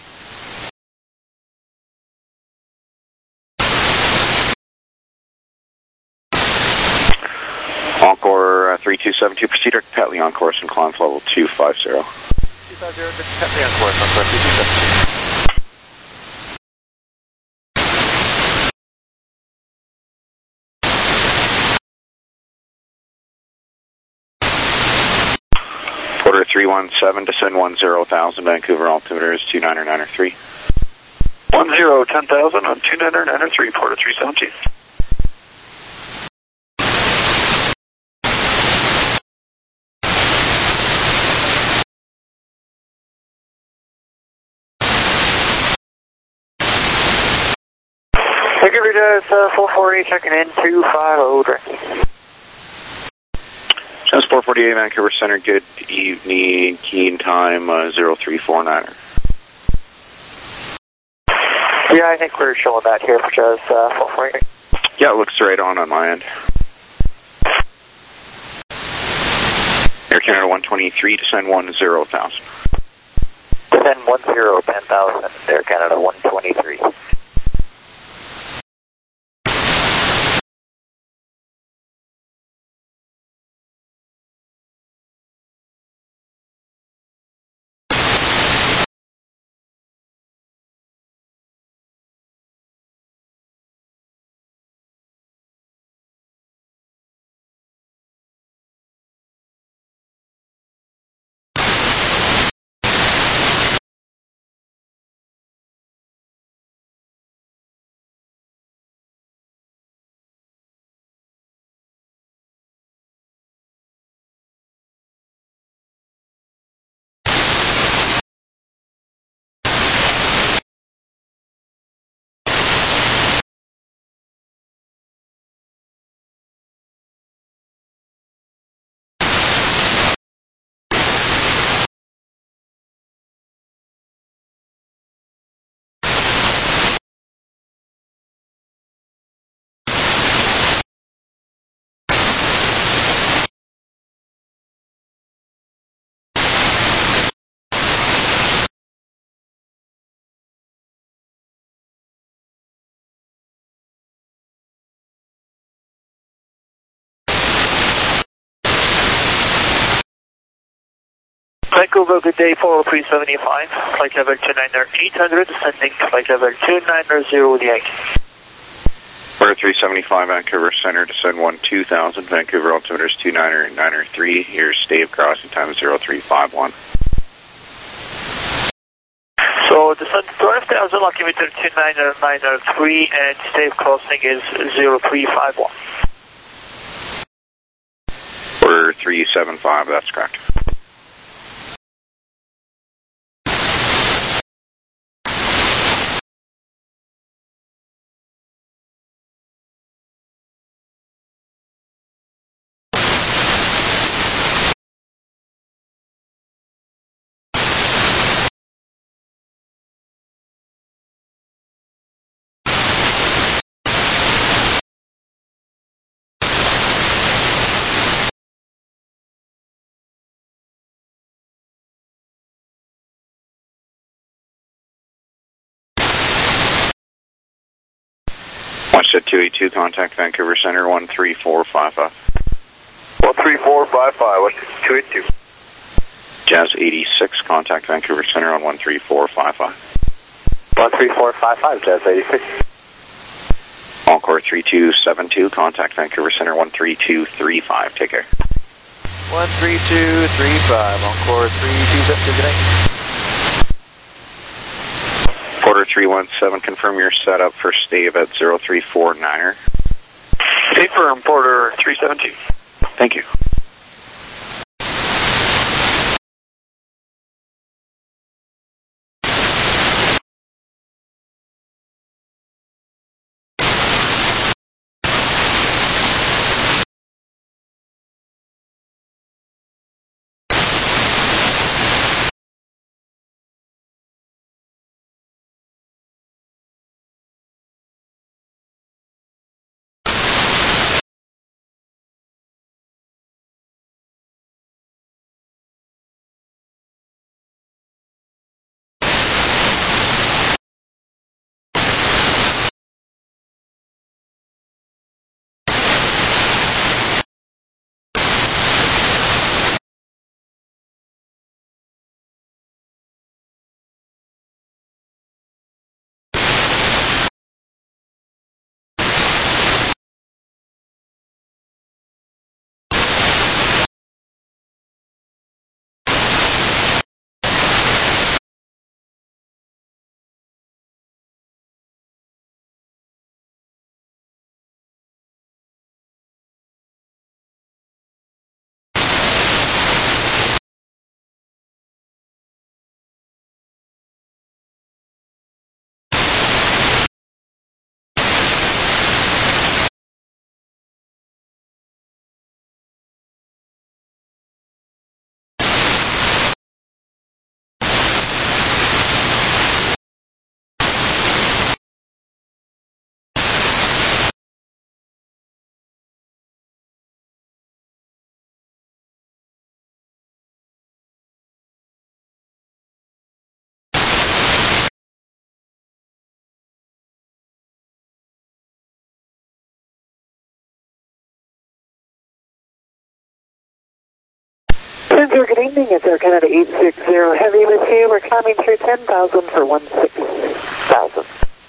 Encore uh, three two seven two, proceed direct Petley on course and climb level two five zero. two five zero, Petley on course, on course three two seven two. Porter three one seven, descend one zero thousand, Vancouver altimeter is two nine nine three. one zero, ten thousand on two nine nine three, Porter three seventeen. Vancouver Jazz uh, four forty-eight checking in two five zero direct. Jazz four forty-eight Vancouver Center, good evening, keen time uh, zero three four niner. Yeah, I think we're showing that here for Jazz uh, four forty-eight. Yeah, it looks right on on my end. Air Canada one twenty-three, descend one zero thousand. Descend one zero ten thousand, Air Canada one twenty-three. Vancouver, good day, four oh three seventy-five, flight level two niner eight hundred, descending flight level two niner zero with Yankee. Order three seventy-five Vancouver Center, descend one two thousand, Vancouver altimeter is two niner niner three, your stave crossing time is zero three five one. So descend twelve thousand, altimeter two niner niner three, and stave crossing is zero three five one. Order three seventy-five, that's correct. Watch two eighty-two, contact Vancouver Center, one three four five five. one three four five five, what's two eighty-two? Jazz eighty-six, contact Vancouver Center on one three four five five. one three four five five, Jazz eighty-six. Encore three two seven two, contact Vancouver Center, one three two three five, take care. one three two three five, Encore three two seven two, good night. Porter three one seven, confirm your setup for stave at zero three four niner. Confirm, Porter three seven two. Thank you. Center, good evening. It's Air Canada eight six zero Heavy with you. We're climbing through ten thousand for one six thousand.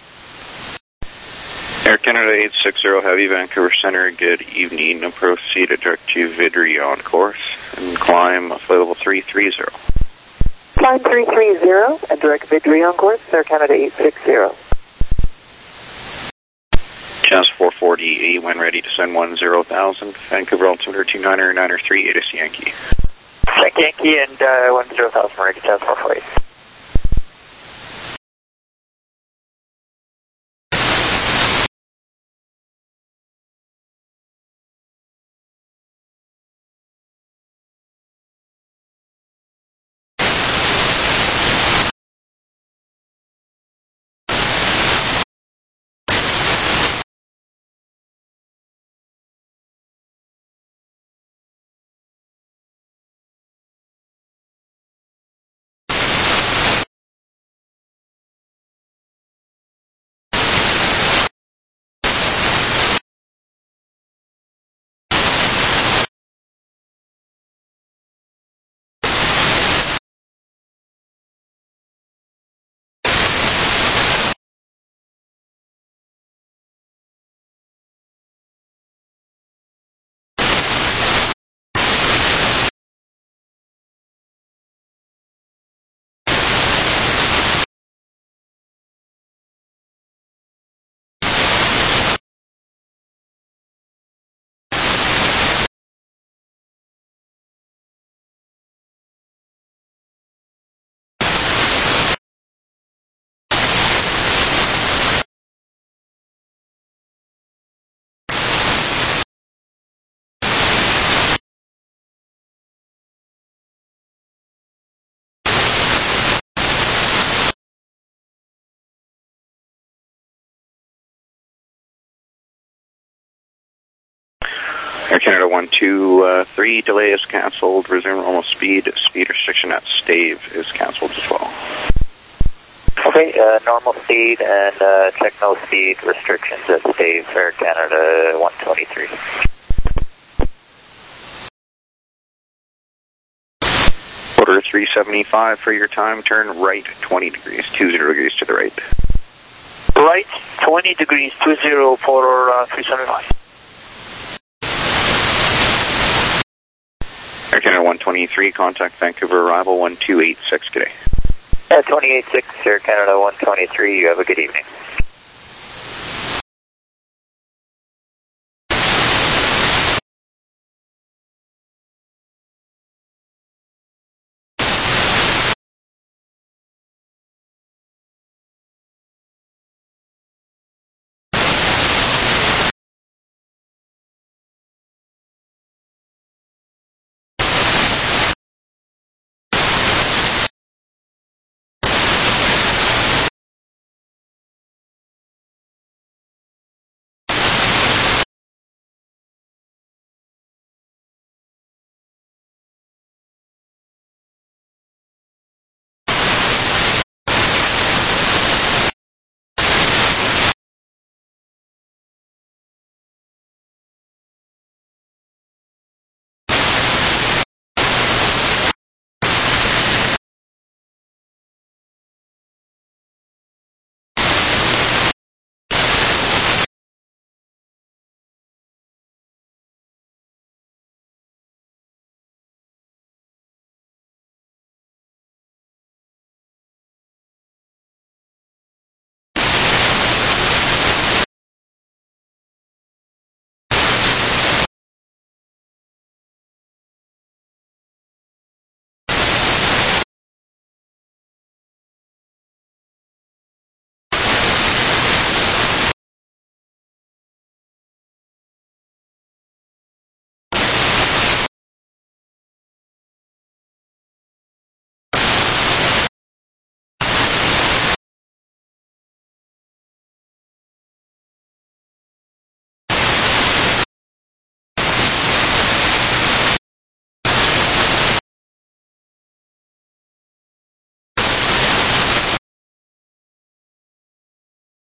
Air Canada eight six zero Heavy, Vancouver Center, good evening. Proceed to direct to Vidri on course and climb flight level three three zero. Climb three three zero and direct Vidri on course, Air Canada eight six zero. Chance four forty-eight, when ready to send one zero thousand. Vancouver altimeter two nine nine three, A to C Yankee. Check Yankee and uh, one zero thousand, ready, chance four forty-eight. Air Canada one two three, delay is cancelled. Resume normal speed. Speed restriction at Stave is cancelled as well. Okay, uh, normal speed and uh, check no speed restrictions at Stave, Air Canada one twenty-three. Quarter three seventy-five for your time. Turn right twenty degrees, two zero degrees to the right. Right twenty degrees, two zero for uh, three seventy-five. Air Canada one twenty-three, contact Vancouver arrival one two eight six today. Uh, two eight six, Air Canada one twenty-three, you have a good evening.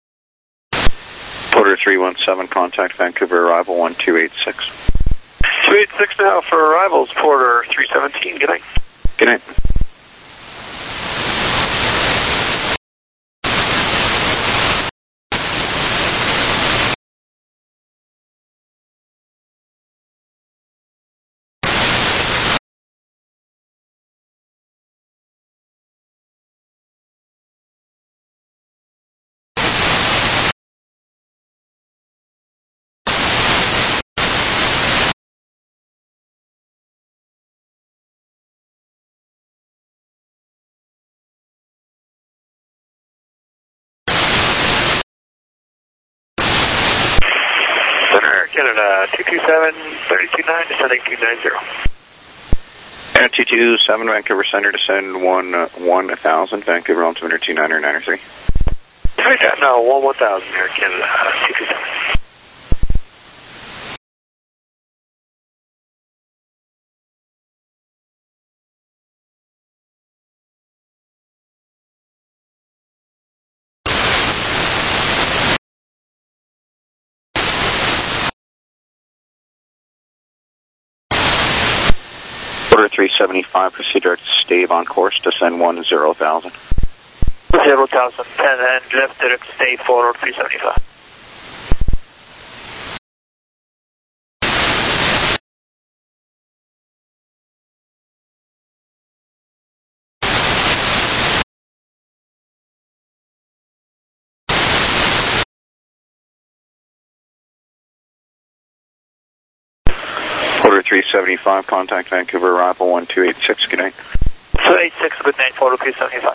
Quarter three one seven, contact Vancouver arrival one two eight six. two eighty-six now for arrivals, Porter three seventeen, good night. Good night. Canada two two seven, three two nine, descending two nine zero. Canada two two seven, Vancouver Center, descend one one thousand, Vancouver altimeter two niner niner three. No, one one thousand here, Canada two two seven. three seventy-five, proceed direct to Stave on course, descend one zero thousand. zero thousand, and then left direct Stave forward three seventy-five. Porter three seventy-five, contact Vancouver, arrival one two eight six, good night. two eight six, good night, Porter three seventy-five.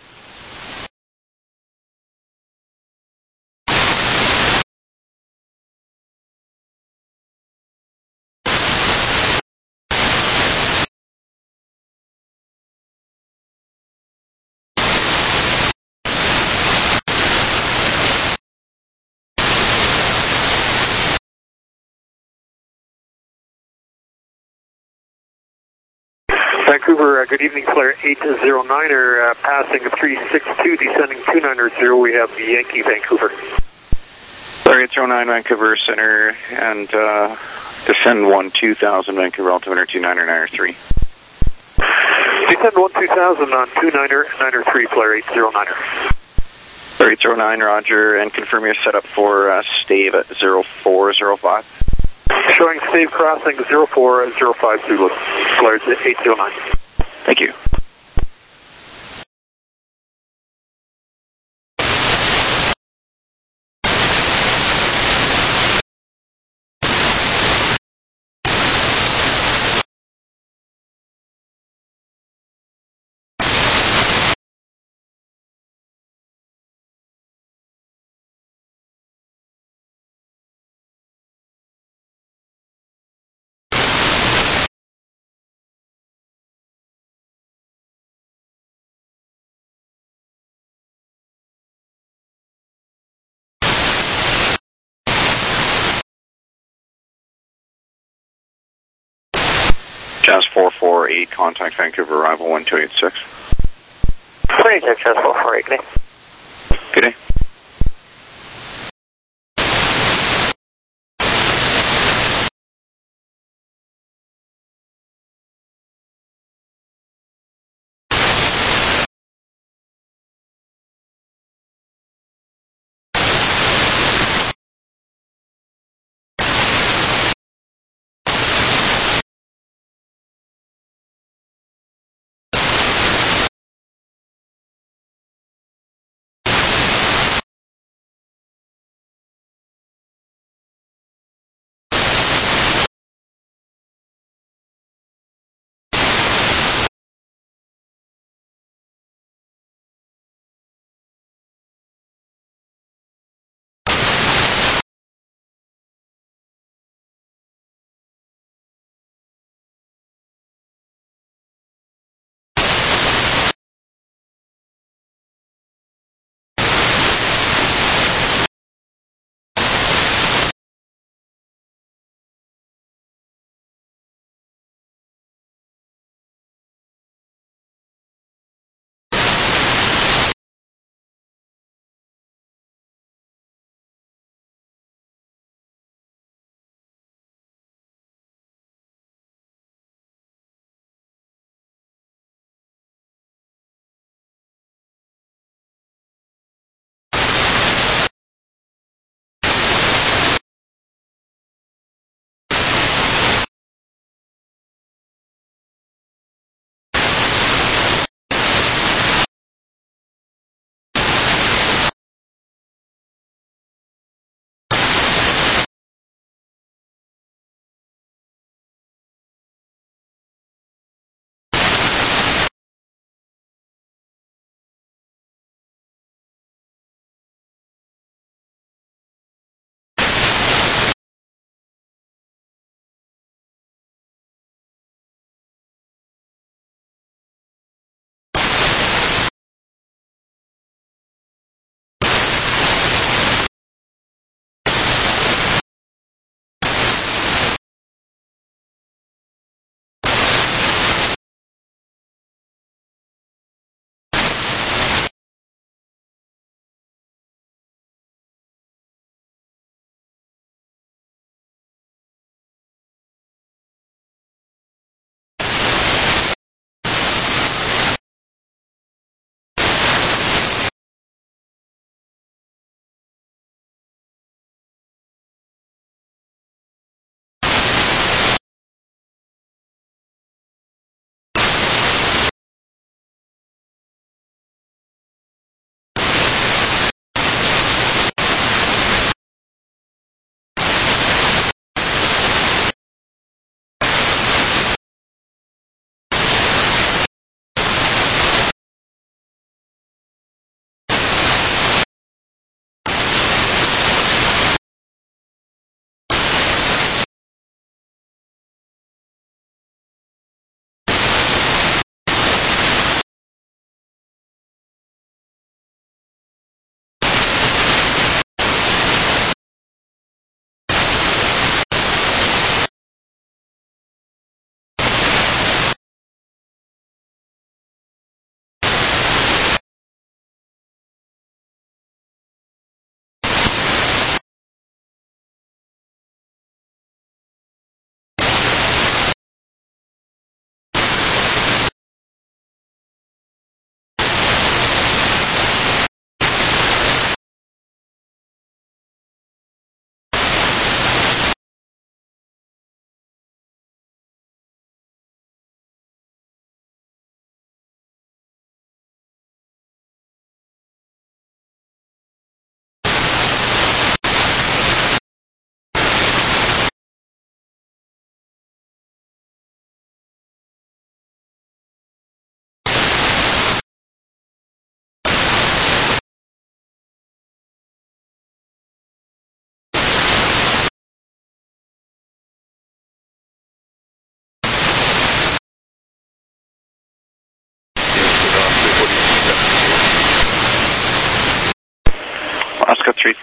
Vancouver, uh, good evening, flare eight zero niner, uh, passing three six two, descending two niner zero, we have the Yankee Vancouver. Flare eight zero nine, Vancouver Center, and uh, descend one two thousand, Vancouver altimeter two niner niner three. Descend one two thousand on two niner niner three, flare eight zero niner. Flare eight zero nine, roger, and confirm your setup for uh, Stave at zero four zero five. Showing Stave crossing zero four zero five Zulu, flares eight zero nine. Thank you. Jazz four four eight, contact Vancouver, arrival one two eight six. Please, Jazz four four eight, good day. Good day.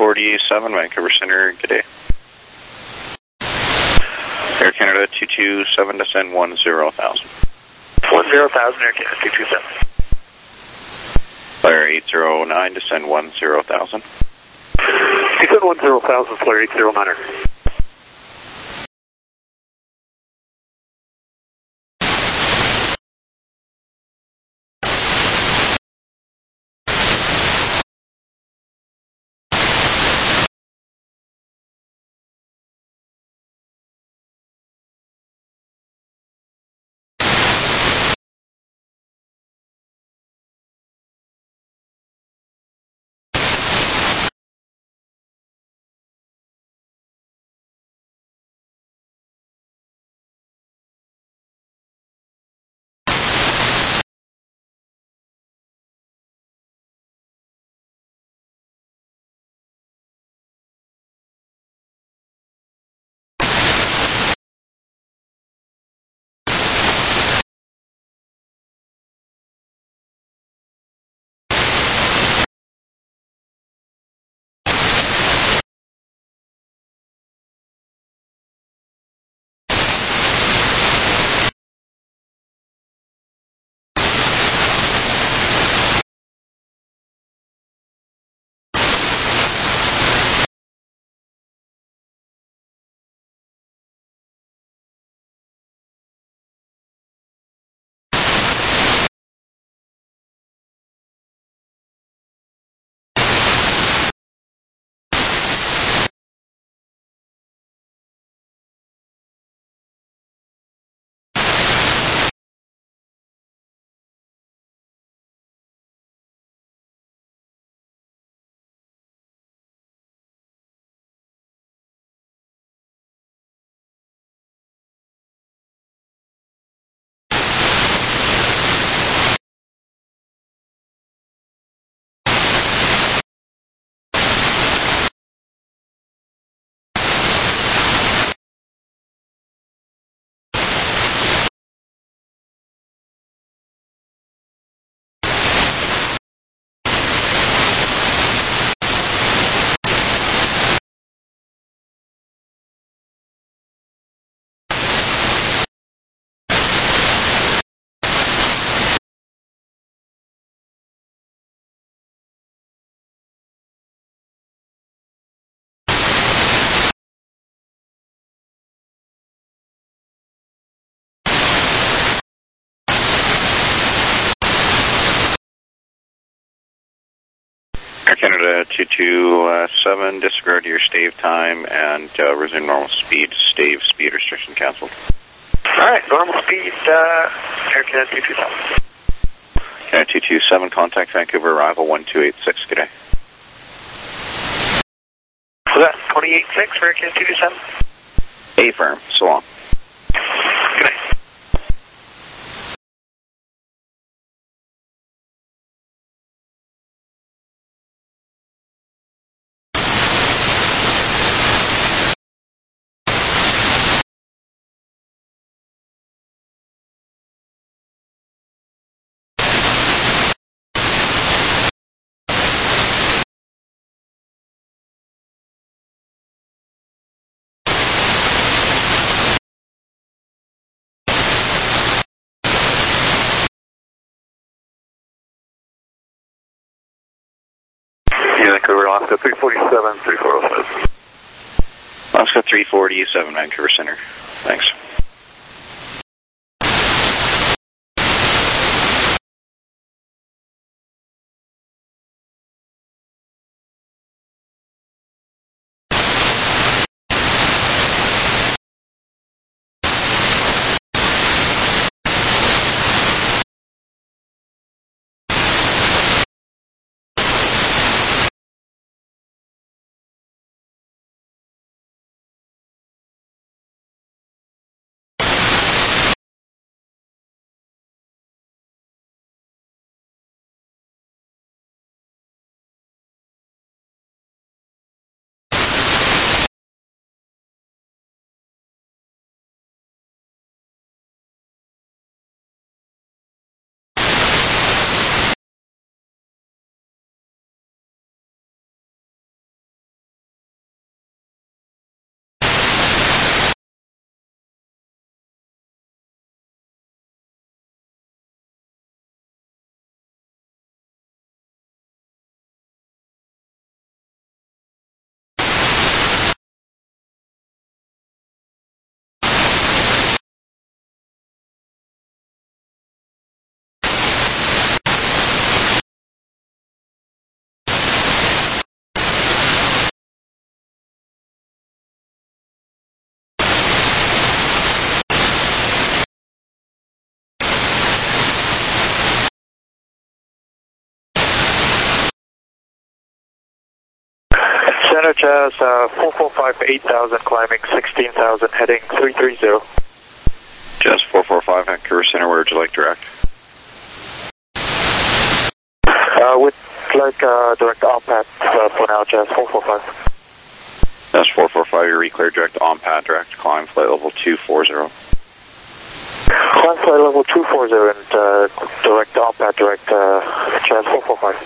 forty-seven, Vancouver Center, good day. Air Canada two two seven, descend one zero thousand. one zero thousand, Air Canada two two seven. Flyer eight zero nine, descend one zero thousand. Descend one zero thousand, Flyer eight zero nine. Air Canada two two seven, disregard your stave time and uh, resume normal speed. Stave speed restriction canceled. Alright, normal speed, uh, Air Canada two two seven. Canada two two seven, contact Vancouver, arrival one two eight six, good day. Was that twenty-eight six for Air Canada two two seven? A firm, so long. Good night. Vancouver, Alaska three forty-seven, three four oh five. Alaska three forty-seven, Vancouver Center. Thanks. Center Jazz, uh, four four five, eight thousand, climbing sixteen thousand, heading three three zero. Jazz four four five, Vancouver Center, where would you like direct? Uh, would like uh, direct on pad uh, for now, Jazz four four five. Jazz four four five, you're recleared direct on pad, direct climb, flight level two four zero. Climb flight level two four zero and uh, direct on pad, direct uh, Jazz four four five.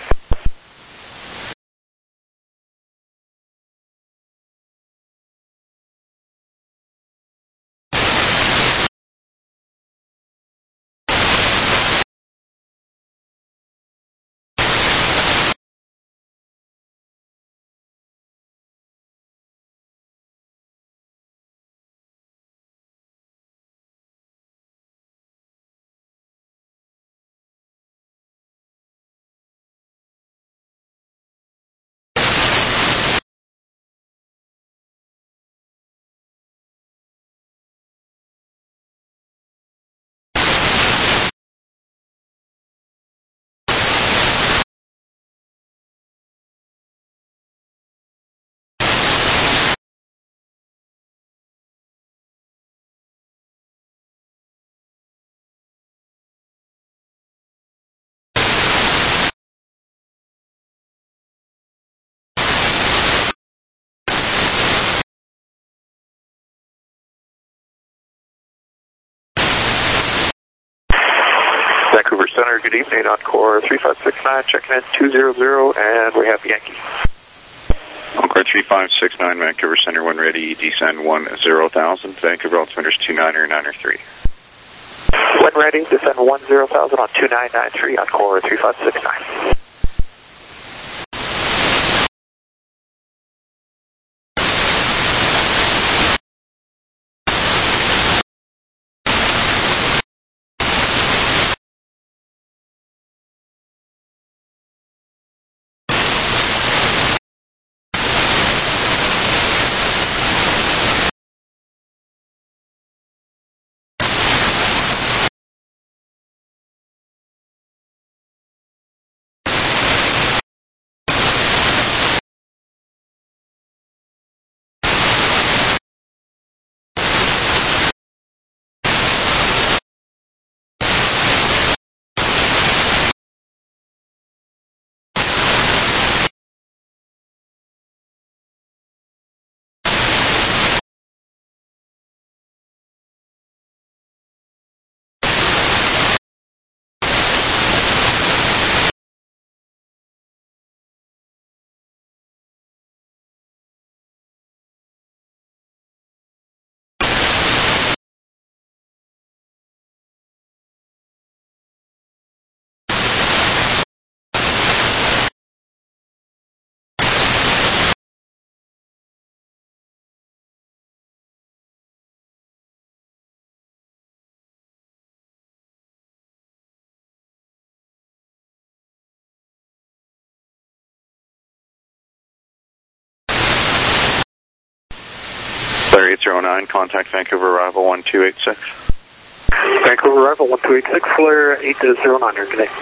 Vancouver Center, good evening, Encore three five six nine, checking in two zero zero, and we have Yankee. Encore three five six nine, Vancouver Center, when ready, descend one zero thousand, Vancouver altimeter's two niner niner three. When ready, descend one zero thousand on two nine nine three, Encore three five six nine. eight zero nine, contact Vancouver arrival one two eight six. Vancouver arrival one two eight six, Flare eight zero nine, good day.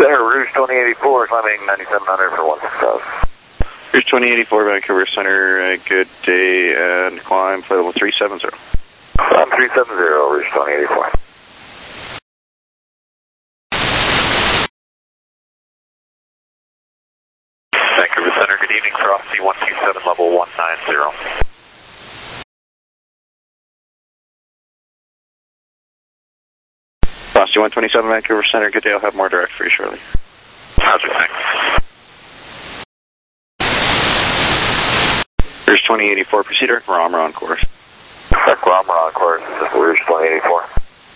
Center, Rouge twenty eighty-four, climbing ninety-seven hundred for one six thousand. Rouge twenty eighty-four, Vancouver Center, uh, good day, and climb flight level three seven zero. Climb three seven zero, Rouge twenty eighty-four. Vancouver Center, good evening, Frosty one two seven, level one nine zero. Frosty one twenty-seven, Vancouver Center, good day, I'll have more direct for you shortly. Roger, thanks. Rouge twenty eighty-four, proceed direct Barometer on course. Direct Barometer on course, Rouge twenty eighty-four.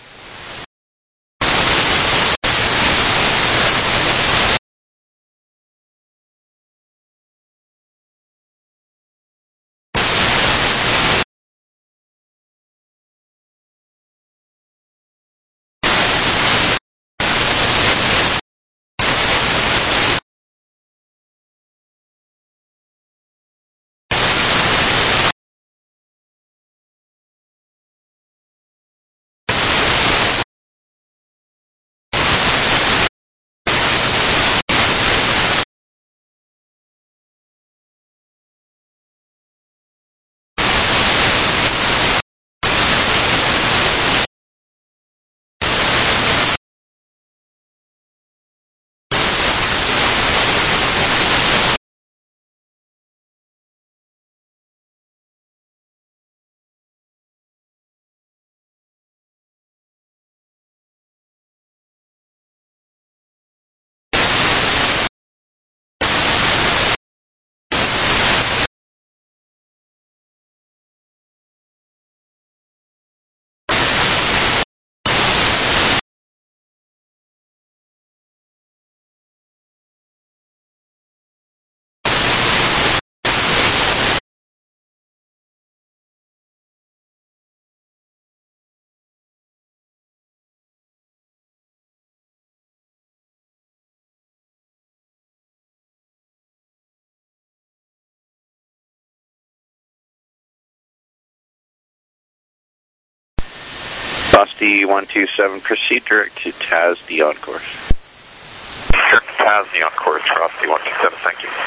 Frosty one two seven, proceed direct to Tasdi on course. Direct to Tasdi on course, Frosty one two seven, thank you.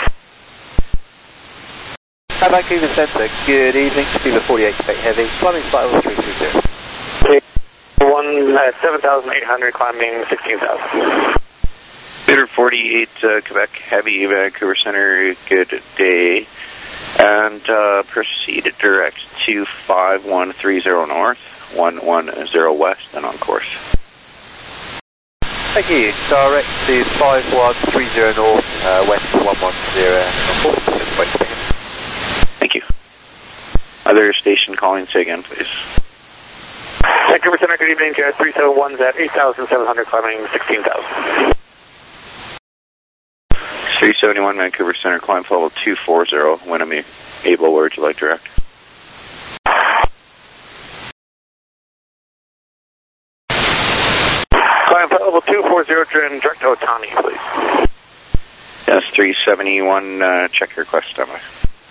Hi, Vancouver Center, good evening, Speedbird forty-eight, expect heavy, climbing flight level three three zero. One, uh, seven thousand eight hundred, climbing sixteen thousand. Speedbird forty-eight, uh, Quebec Heavy, Vancouver Center, good day, and uh, proceed direct to five one three zero north, one one zero west, and on course. Thank you, direct to five one three zero north, uh, west one one zero, and on course. Thank you. Other station calling, say again, please. Vancouver Center, good evening, Jazz three seven one's at eight thousand seven hundred, climbing sixteen thousand. three seventy-one, Vancouver Center, climb level two four zero, when I'm able, where would you like direct? Climb flight level two four zero, direct to Otani, please. Yes, three seventy-one, uh, check your request, standby.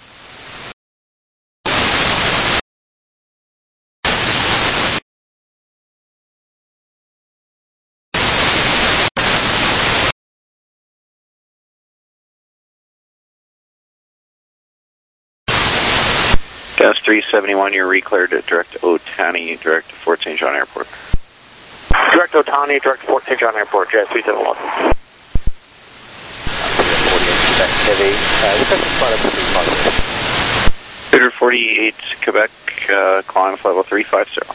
Gas three seventy-one, you're recleared at direct Otani, direct to Fort Saint John Airport. Direct Otani, direct to Fort Saint John Airport, Jazz three seven one. Heavy, uh, requesting flight level three five zero. Speedbird forty-eight, Quebec, uh, climb flight level three five zero.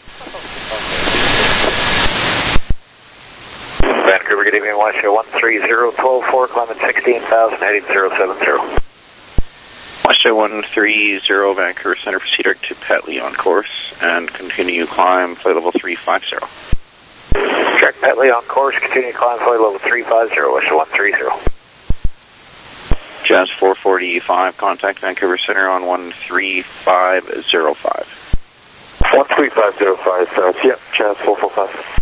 Vancouver, good evening, West one three zero one two four, climbing sixteen thousand, heading zero seven zero. West one three zero, Vancouver Center, proceed direct to Petley on course, and continue climb flight level three five zero. Direct Petley on course, continue climb flight level three five zero, West one three zero. Jazz four forty-five, contact Vancouver Center on one three five zero five. one three five zero five, uh, yep, Jazz four forty-five.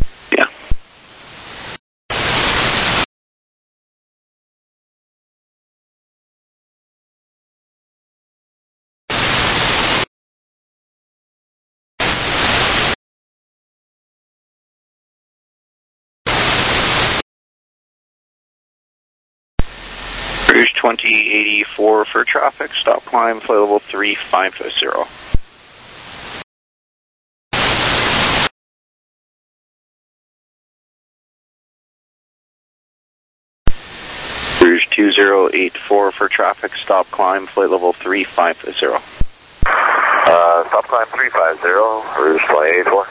twenty eighty-four for traffic, stop climb, flight level three five zero. Rouge two zero eight four for traffic, stop climb, flight level three five zero. Uh, stop climb three five zero, Rouge twenty eighty-four.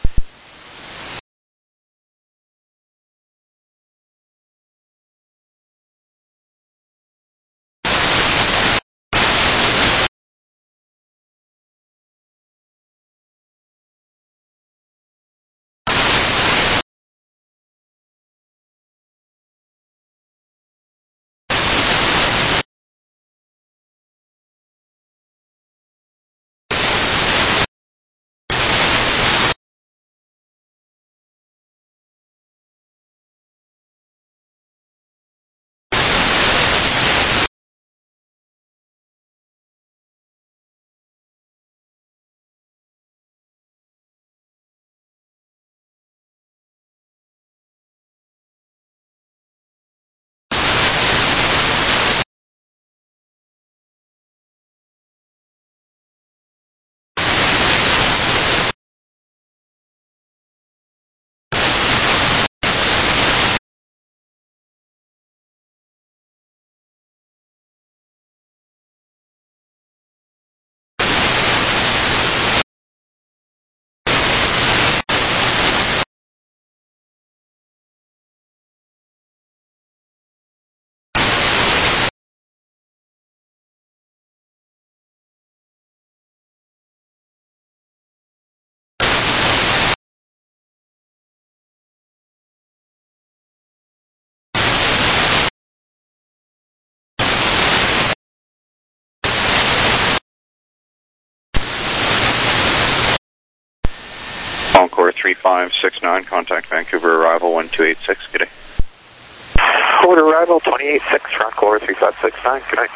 Encore three five six nine, contact Vancouver arrival one two eight six, good day. Forward arrival twenty eight six, Encore three five six nine, good night.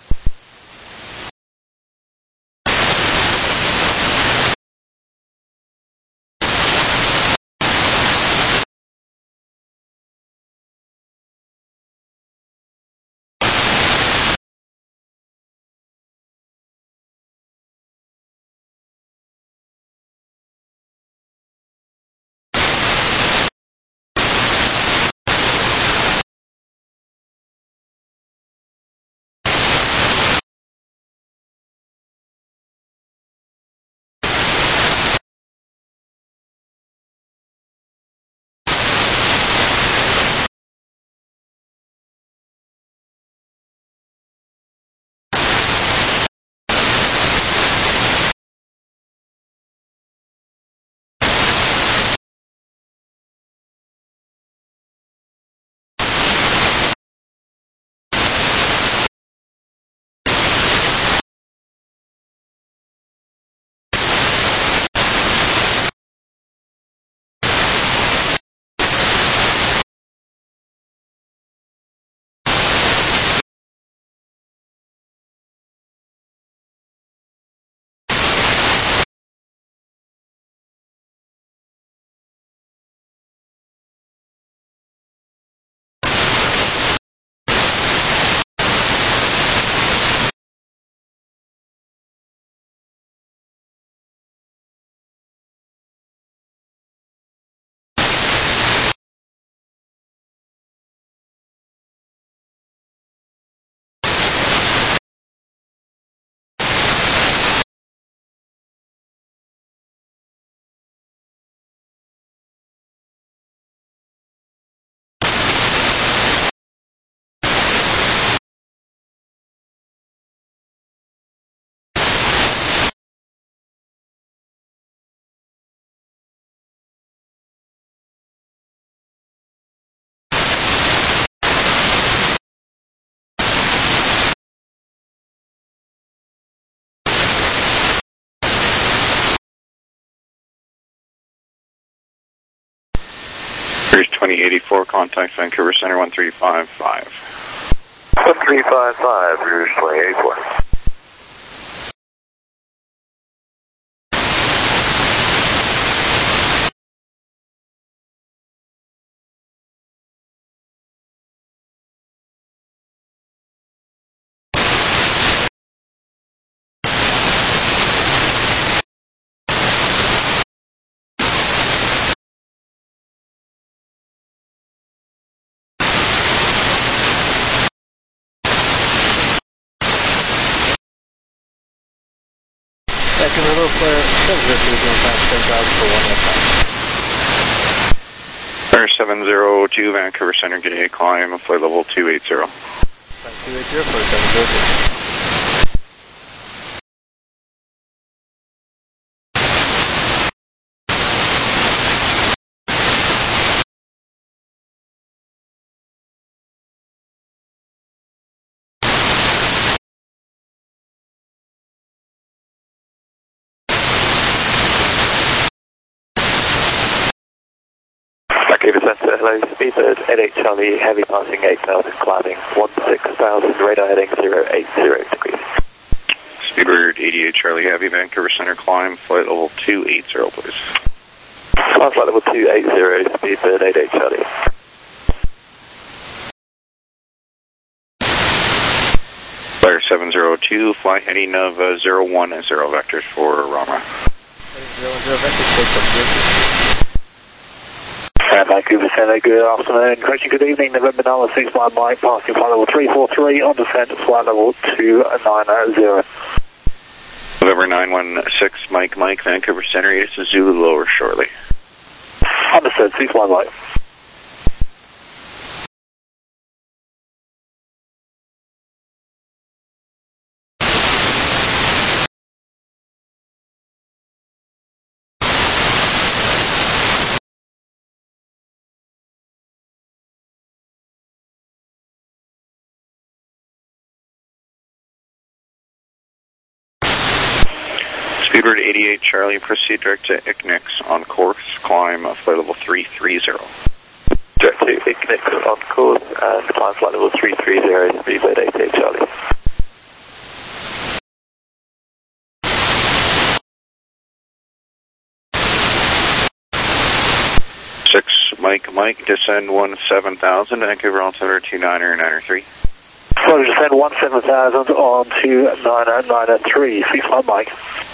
Rouge twenty eighty-four, contact Vancouver Center one three five five. one three five five, Rouge twenty eighty-four. Flyer seven zero two, going past ten thousand for one one five. Air seven zero two, Vancouver Center, get a climb, flight level two eighty. two eighty for seven zero two. Vancouver Center, hello, Speedbird eight eight Charlie, heavy passing eight thousand, climbing one six thousand, radar heading zero eight zero degrees. Speedbird eighty-eight Charlie, heavy, Vancouver Center, climb, flight level two eighty, please. Climb flight level two eighty, Speedbird eight eight Charlie. Flyer seven zero two, fly heading of uh, zero one zero vectors for Rama. zero zero vectors, take from zero. Uh, Vancouver Center, good afternoon. Question, good evening. November Nala six one Mike, passing flight level three four three, on descent, flight level two nine zero. November nine one six, Mike, Mike, Vancouver Center, it's a Zulu lower shortly. Understood, six one Mike. Speedbird eighty-eight Charlie, proceed direct to I C N I C on course, climb flight level three three zero. Direct to I C N I C on course and climb flight level three three zero, Speedbird eighty-eight Charlie. six, Mike, Mike, descend one seven thousand, Vancouver altimeter two niner niner three. Flight descend one seven thousand on two niner niner three, six one Mike.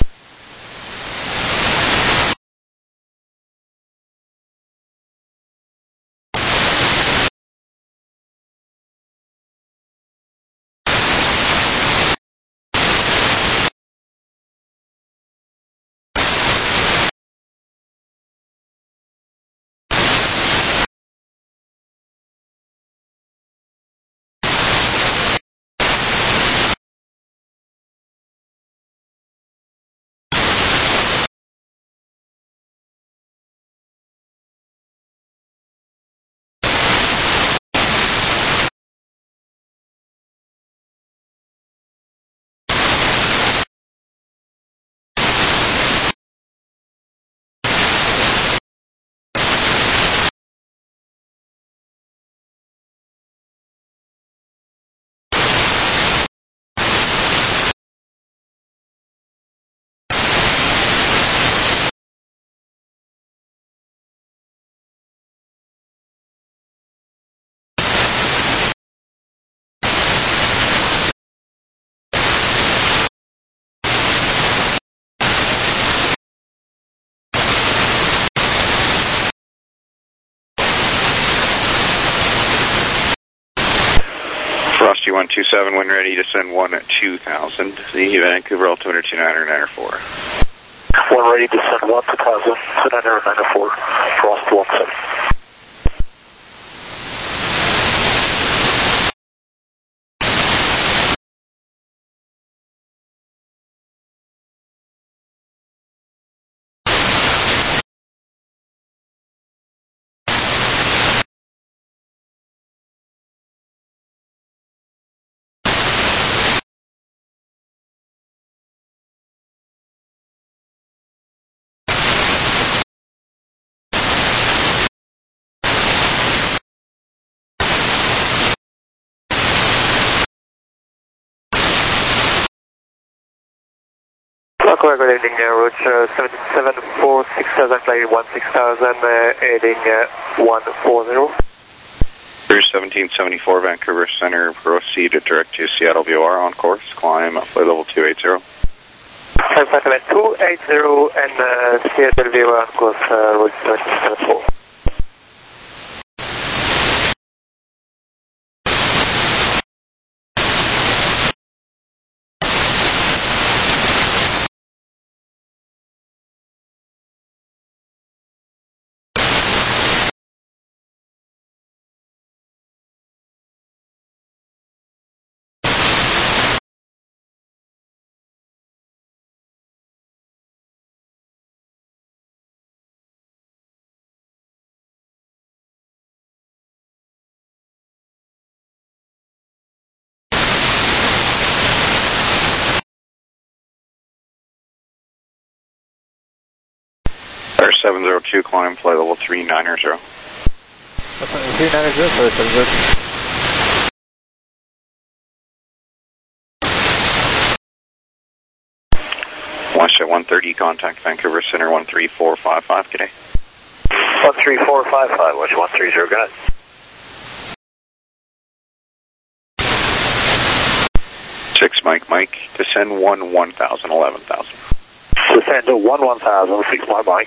Frosty one two seven, when ready, descend one two thousand, the Vancouver altimeter two niner niner four. When ready, descend one two thousand, two niner niner four, Frost one seven. Clockwork, good evening, uh, route uh, seven seven four six thousand, flight one six thousand, uh, heading uh, one four zero. seventeen seventy-four, Vancouver Center, proceed direct to Seattle V O R on course, climb flight level two eighty. Climb flight level two eighty and uh, Seattle V O R on course, uh, route seven seven four. seven zero two, climb flight level three nine zero. three nine zero, sorry, seven zero two. WestJet one thirty, contact Vancouver Center one three four five five, good day. one three four five five, WestJet one thirty, go ahead. six Mike Mike, descend one one thousand, eleven thousand. Descend to one one thousand, six Mike Mike.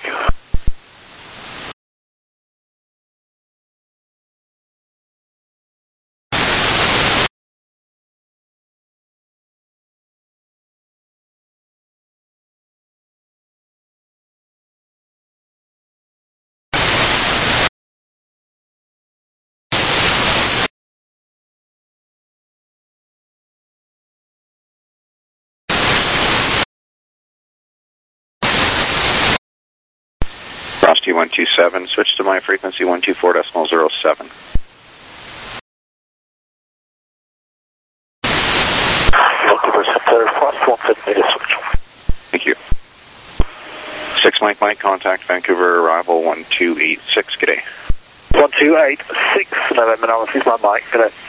Frosty one two seven, switch to my frequency one two four decimal zero seven. fifty percent clear, Frost one fifty, switch. Thank you. six Mike Mike, contact Vancouver arrival one two eight six, good day. one two eight six, November Nala six Mike Mike, good day.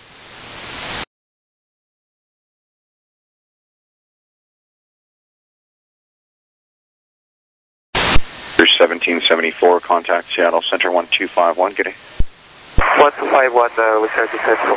seventeen seventy-four, contact Seattle Center one two five one, good day. one two five one, uh, with Sergeant Central.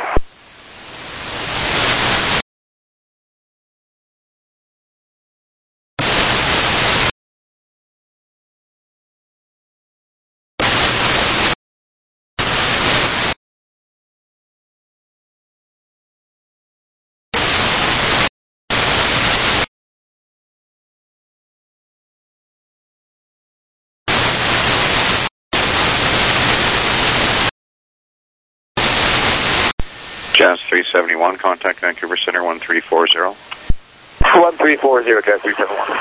Jazz three seventy-one, contact Vancouver Center one three four zero. one three four zero, Jazz three seventy-one.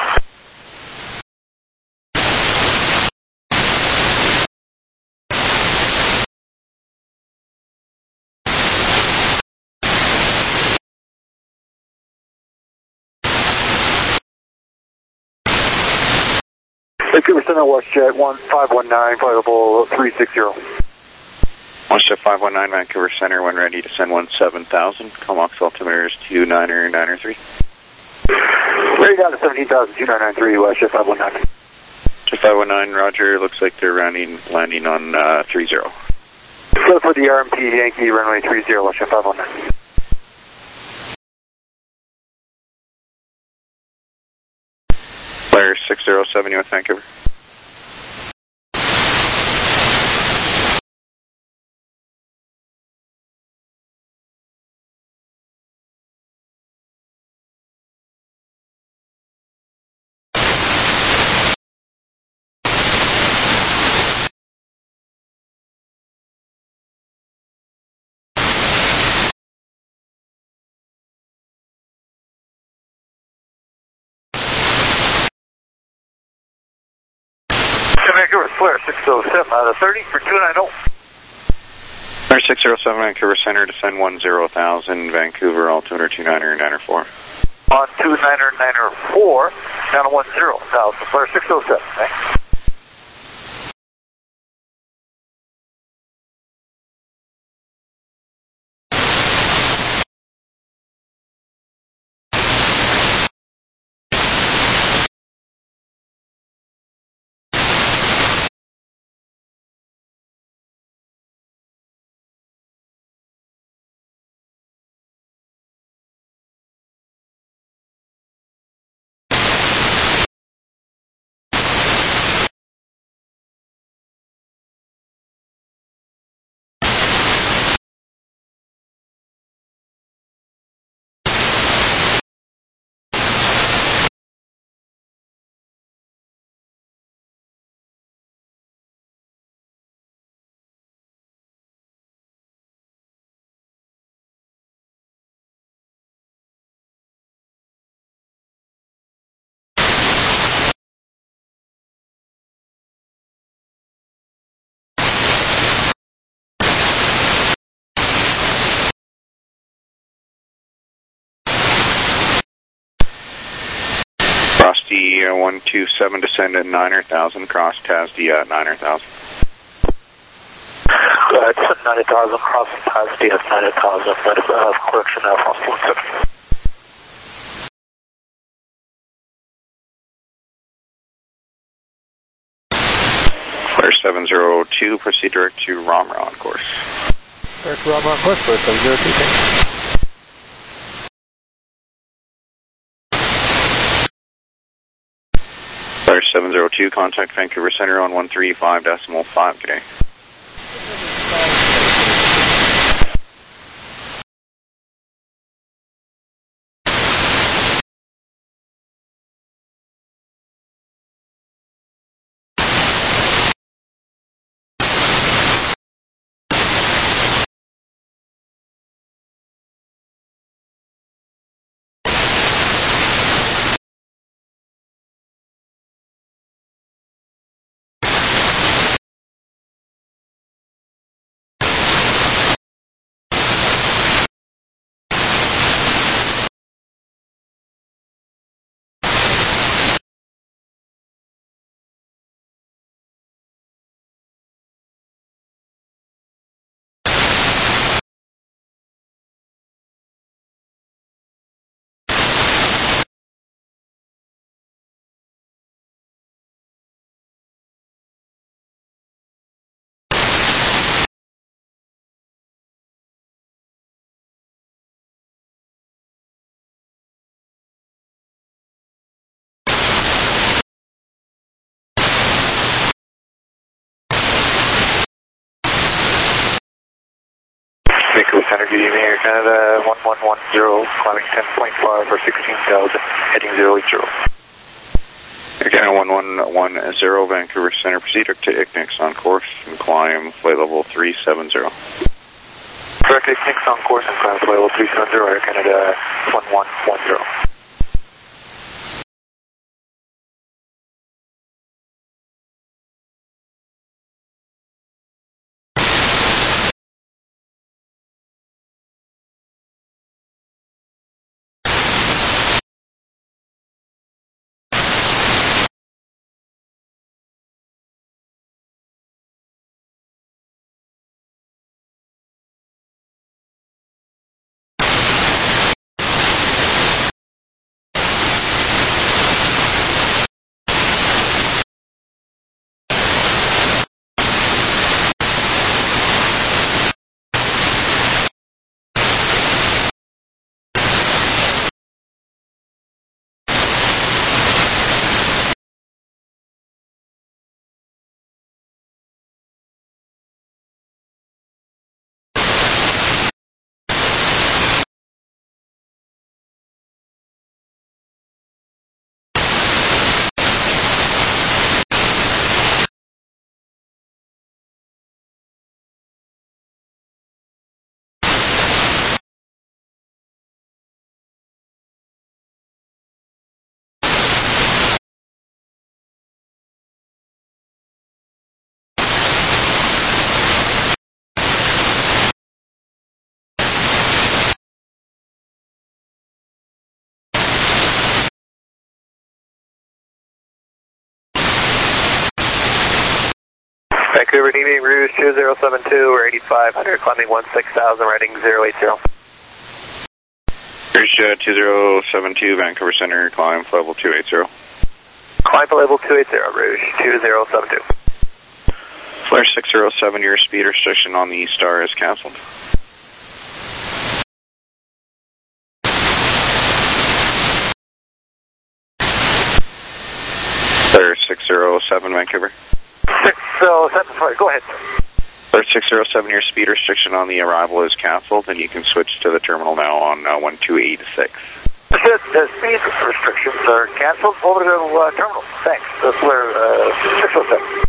Vancouver Center, WestJet one five one nine, flight level three six zero. WestJet five one nine, Vancouver Center, when ready to send one seven thousand. Comox altimeter is two nine nine three. Ready down to seventeen thousand two nine nine three, WestJet five one nine. WestJet five one nine, roger, looks like they're landing, landing on uh, three zero. Go for the R M P Yankee, runway three zero, WestJet five one nine. Flyer six zero seven, West Vancouver. Vancouver, Flare six oh seven out of thirty for two ninety. Flare six zero seven, Vancouver Center, descend one zero thousand, Vancouver, altimeter two nine nine four. On two nine nine four, down to one zero thousand, Flare six oh seven, thanks. T uh, one two seven, descend at nine hundred thousand, cross T A S D at nine hundred thousand. Uh, it's ninety thousand, cross T A S D at ninety thousand, uh, correction, uh, cross one seven. Flare seven zero two, proceed direct to Ramra on course. Direct to Ramra on course, Flare seven zero two, thanks. Flare seven zero two, contact Vancouver Center on one three five decimal five, good day. Vancouver Center, good evening, Air Canada, one one one zero, climbing ten point five or sixteen thousand, heading zero eight zero. Air Canada one one one zero, Vancouver Center, proceed to Ignix on course and climb flight level three seven zero. Correct, Ignix on course and climb flight level three seven zero, Air Canada one one one zero. Vancouver, D V, Rouge two zero seven two, we're eighty-five hundred, climbing one six thousand, riding zero eight zero. Rouge uh, two zero seven two, Vancouver Center, climb flight level two eight zero. Climb flight level two eight zero, Rouge two zero seven two. Flare six zero seven, your speed restriction on the Star is cancelled. Flare six zero seven, Vancouver. six zero seven, sorry, go ahead. Flare six zero seven, your speed restriction on the arrival is cancelled, and you can switch to the terminal now on uh, one two eight six. The, the speed restrictions are cancelled. Over to uh, terminal. Thanks. That's where uh, six oh seven.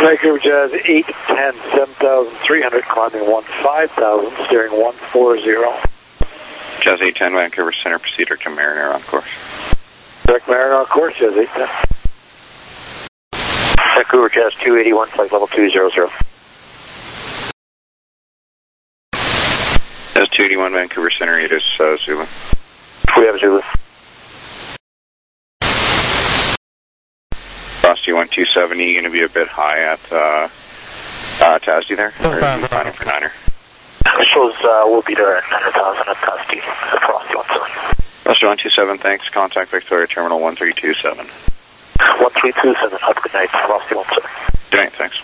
Vancouver Jazz eight ten, seven thousand three hundred, climbing one five thousand, steering one four zero. Jazz eight ten, Vancouver Center, proceed to Mariner on course. Direct Mariner on course, Jazz eight ten. Vancouver Jazz two eighty-one, flight level two zero zero. Jazz two eighty-one, Vancouver Center, it is uh, Zulu. We have Zulu. Frosty one two seventy, going to be a bit high at uh, uh, T A S D there? Or are you planning for Niner? Shows uh, we'll be there at nine thousand at T A S D, Frosty one seven. Frosty one two seven, thanks. Contact Victoria Terminal one three two seven. one three two seven, have a good night, Frosty one seven. Good night, thanks.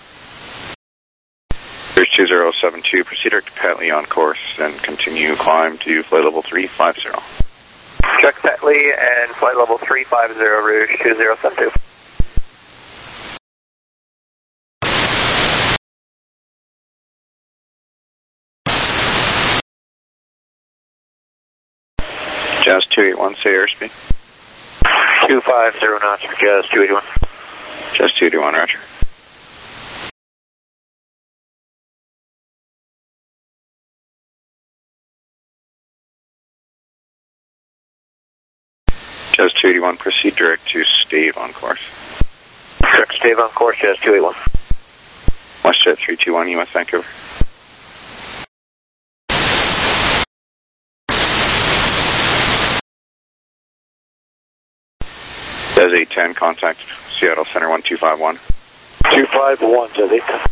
Bridge two zero seven two, proceed direct to Petley on course and continue climb to flight level three five zero. Check Petley and flight level three five zero, Rouge two zero seven two. Jazz two eighty-one, say airspeed. two five zero knots for Jazz two eighty-one. Jazz two eighty-one, roger. Jazz two eighty-one, proceed direct to Stave on course. Direct Stave on course, Jazz two eighty-one. WestJet three two one, U S Vancouver. Jazz eight ten, contact Seattle Center one two five one. two five one, Jazz eight ten.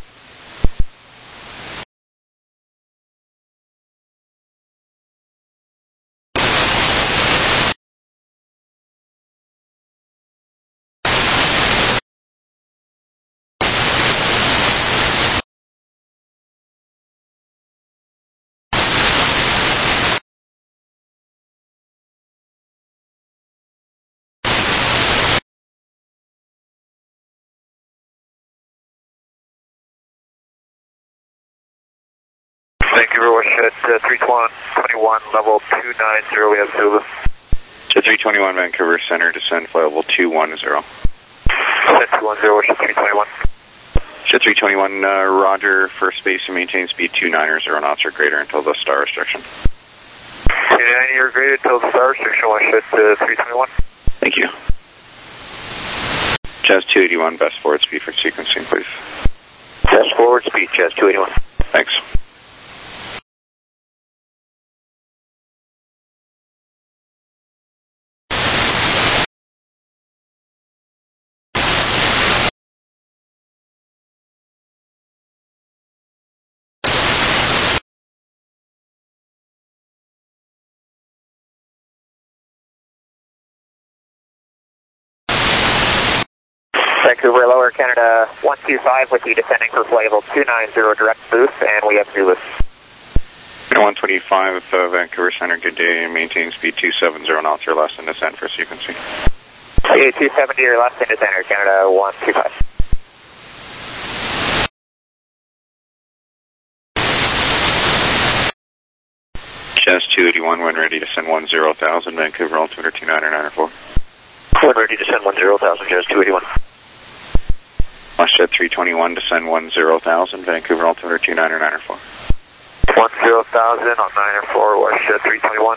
Vancouver WestJet uh, three twenty-one, level two nine zero, we have Zulu. Jet three twenty-one, Vancouver Center, descend flight level two one zero. Descend two one zero, WestJet three twenty-one. Jet three twenty-one, uh, roger, first base and maintain speed two niner zero knots or greater until the star restriction. two nine or greater until the star restriction, WestJet uh, three twenty-one. Thank you. Jazz two eighty-one, best forward speed for sequencing, please. Best forward speed, Jazz two eighty-one. Thanks. Vancouver, Lower Canada one two five with you descending for flight level two nine zero direct boost, and we have Zulu. one twenty-five, uh, Vancouver Center, good day, maintain speed two seventy knots or less in descent for sequencing. Okay, two seventy or less in descent, Air Canada one two five. Jazz two eighty-one, when ready to send one zero thousand, Vancouver altimeter two niner niner four. When ready to send one zero thousand, Jazz two eighty-one. WestJet three twenty-one, descend one zero thousand, Vancouver altimeter two niner niner four. one zero thousand on niner four, WestJet three twenty-one.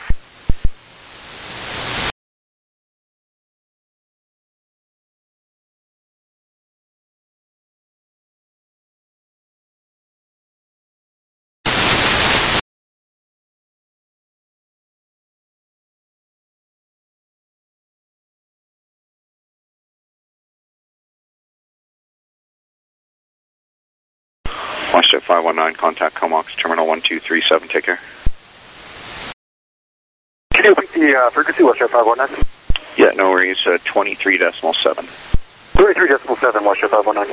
WestJet five one nine, contact Comox, terminal one two three seven, take care. Can you repeat the uh, frequency, WestJet five one nine? Yeah, no worries, uh, twenty-three decimal seven. twenty-three decimal seven, WestJet five one nine.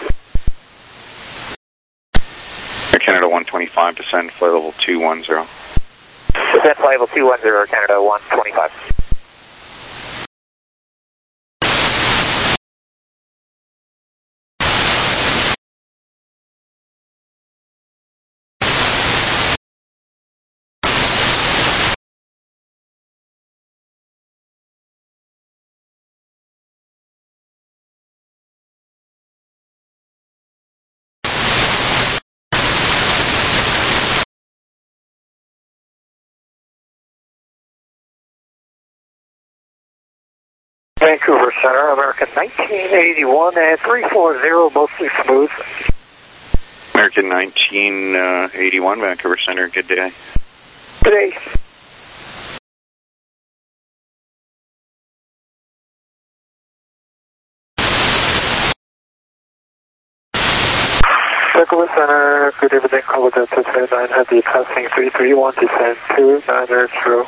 Air Canada one twenty-five, descend flight level two one zero. Descend flight level two one zero, Canada one twenty-five. Vancouver Center, American nineteen eighty-one at three four zero, mostly smooth. American nineteen eighty-one, Vancouver Center, good day. Good day. Vancouver Center, good evening, Call Delta twenty-nine, Heavy passing three three one, descend two nine zero.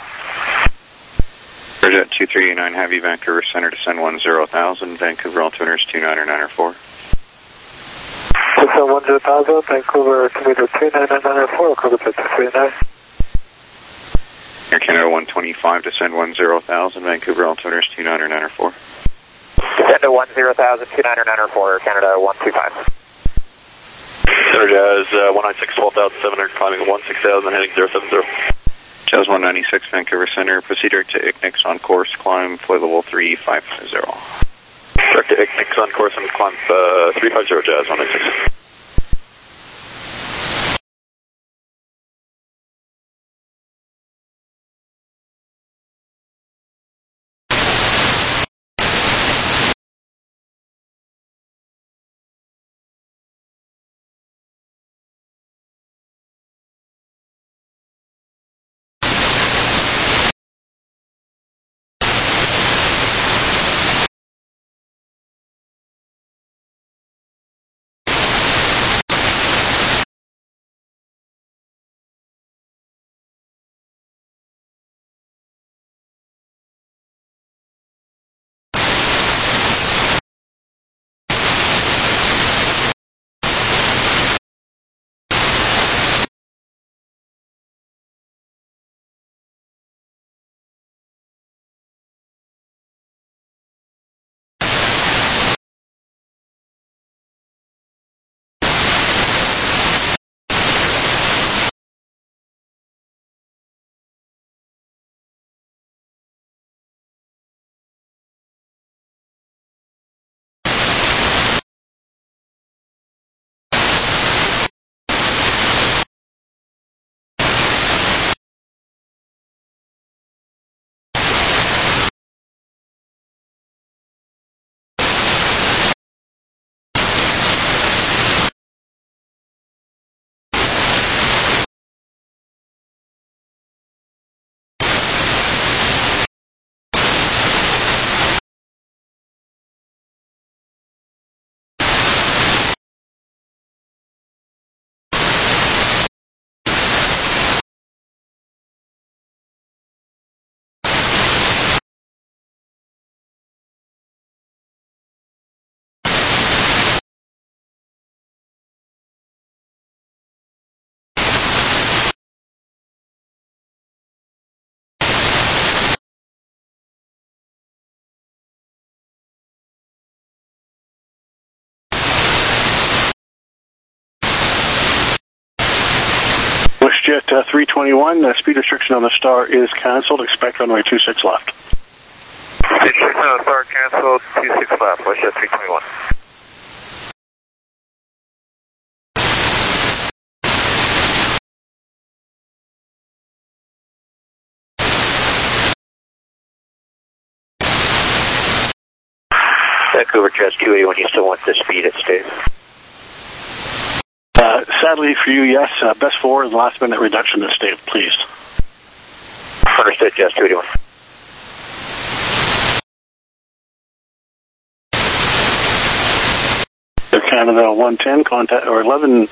Jet two three nine Heavy, Vancouver Center, descend one zero thousand, Vancouver altimeter is two nine nine four. Descend one zero thousand, Vancouver altimeter two nine nine four, Call Delta two three nine. Air Canada one twenty-five, descend one zero thousand, Vancouver altimeter is two nine nine four. Descend to one zero thousand, two nine nine four, Air Canada one two five. Center Jazz uh, one nine six, twelve thousand seven hundred, climbing one six thousand, heading zero seven zero. Jazz one ninety-six, Vancouver Center, proceed direct to I C N I X on course, climb flight level three five zero. Direct to I C N I X on course and climb uh, three five zero, Jazz one ninety-six. WestJet uh, three twenty-one, uh, speed restriction on the Star is cancelled. Expect runway two six left. Speed restriction on the Star cancelled, two six left, WestJet three twenty-one. Vancouver Jazz two eighty-one, you still want the speed it stays? Uh, sadly for you, yes. Uh, best forward and last minute reduction to stay, please. Understood, Jazz two eighty-one. Air Canada one ten, contact, or eleven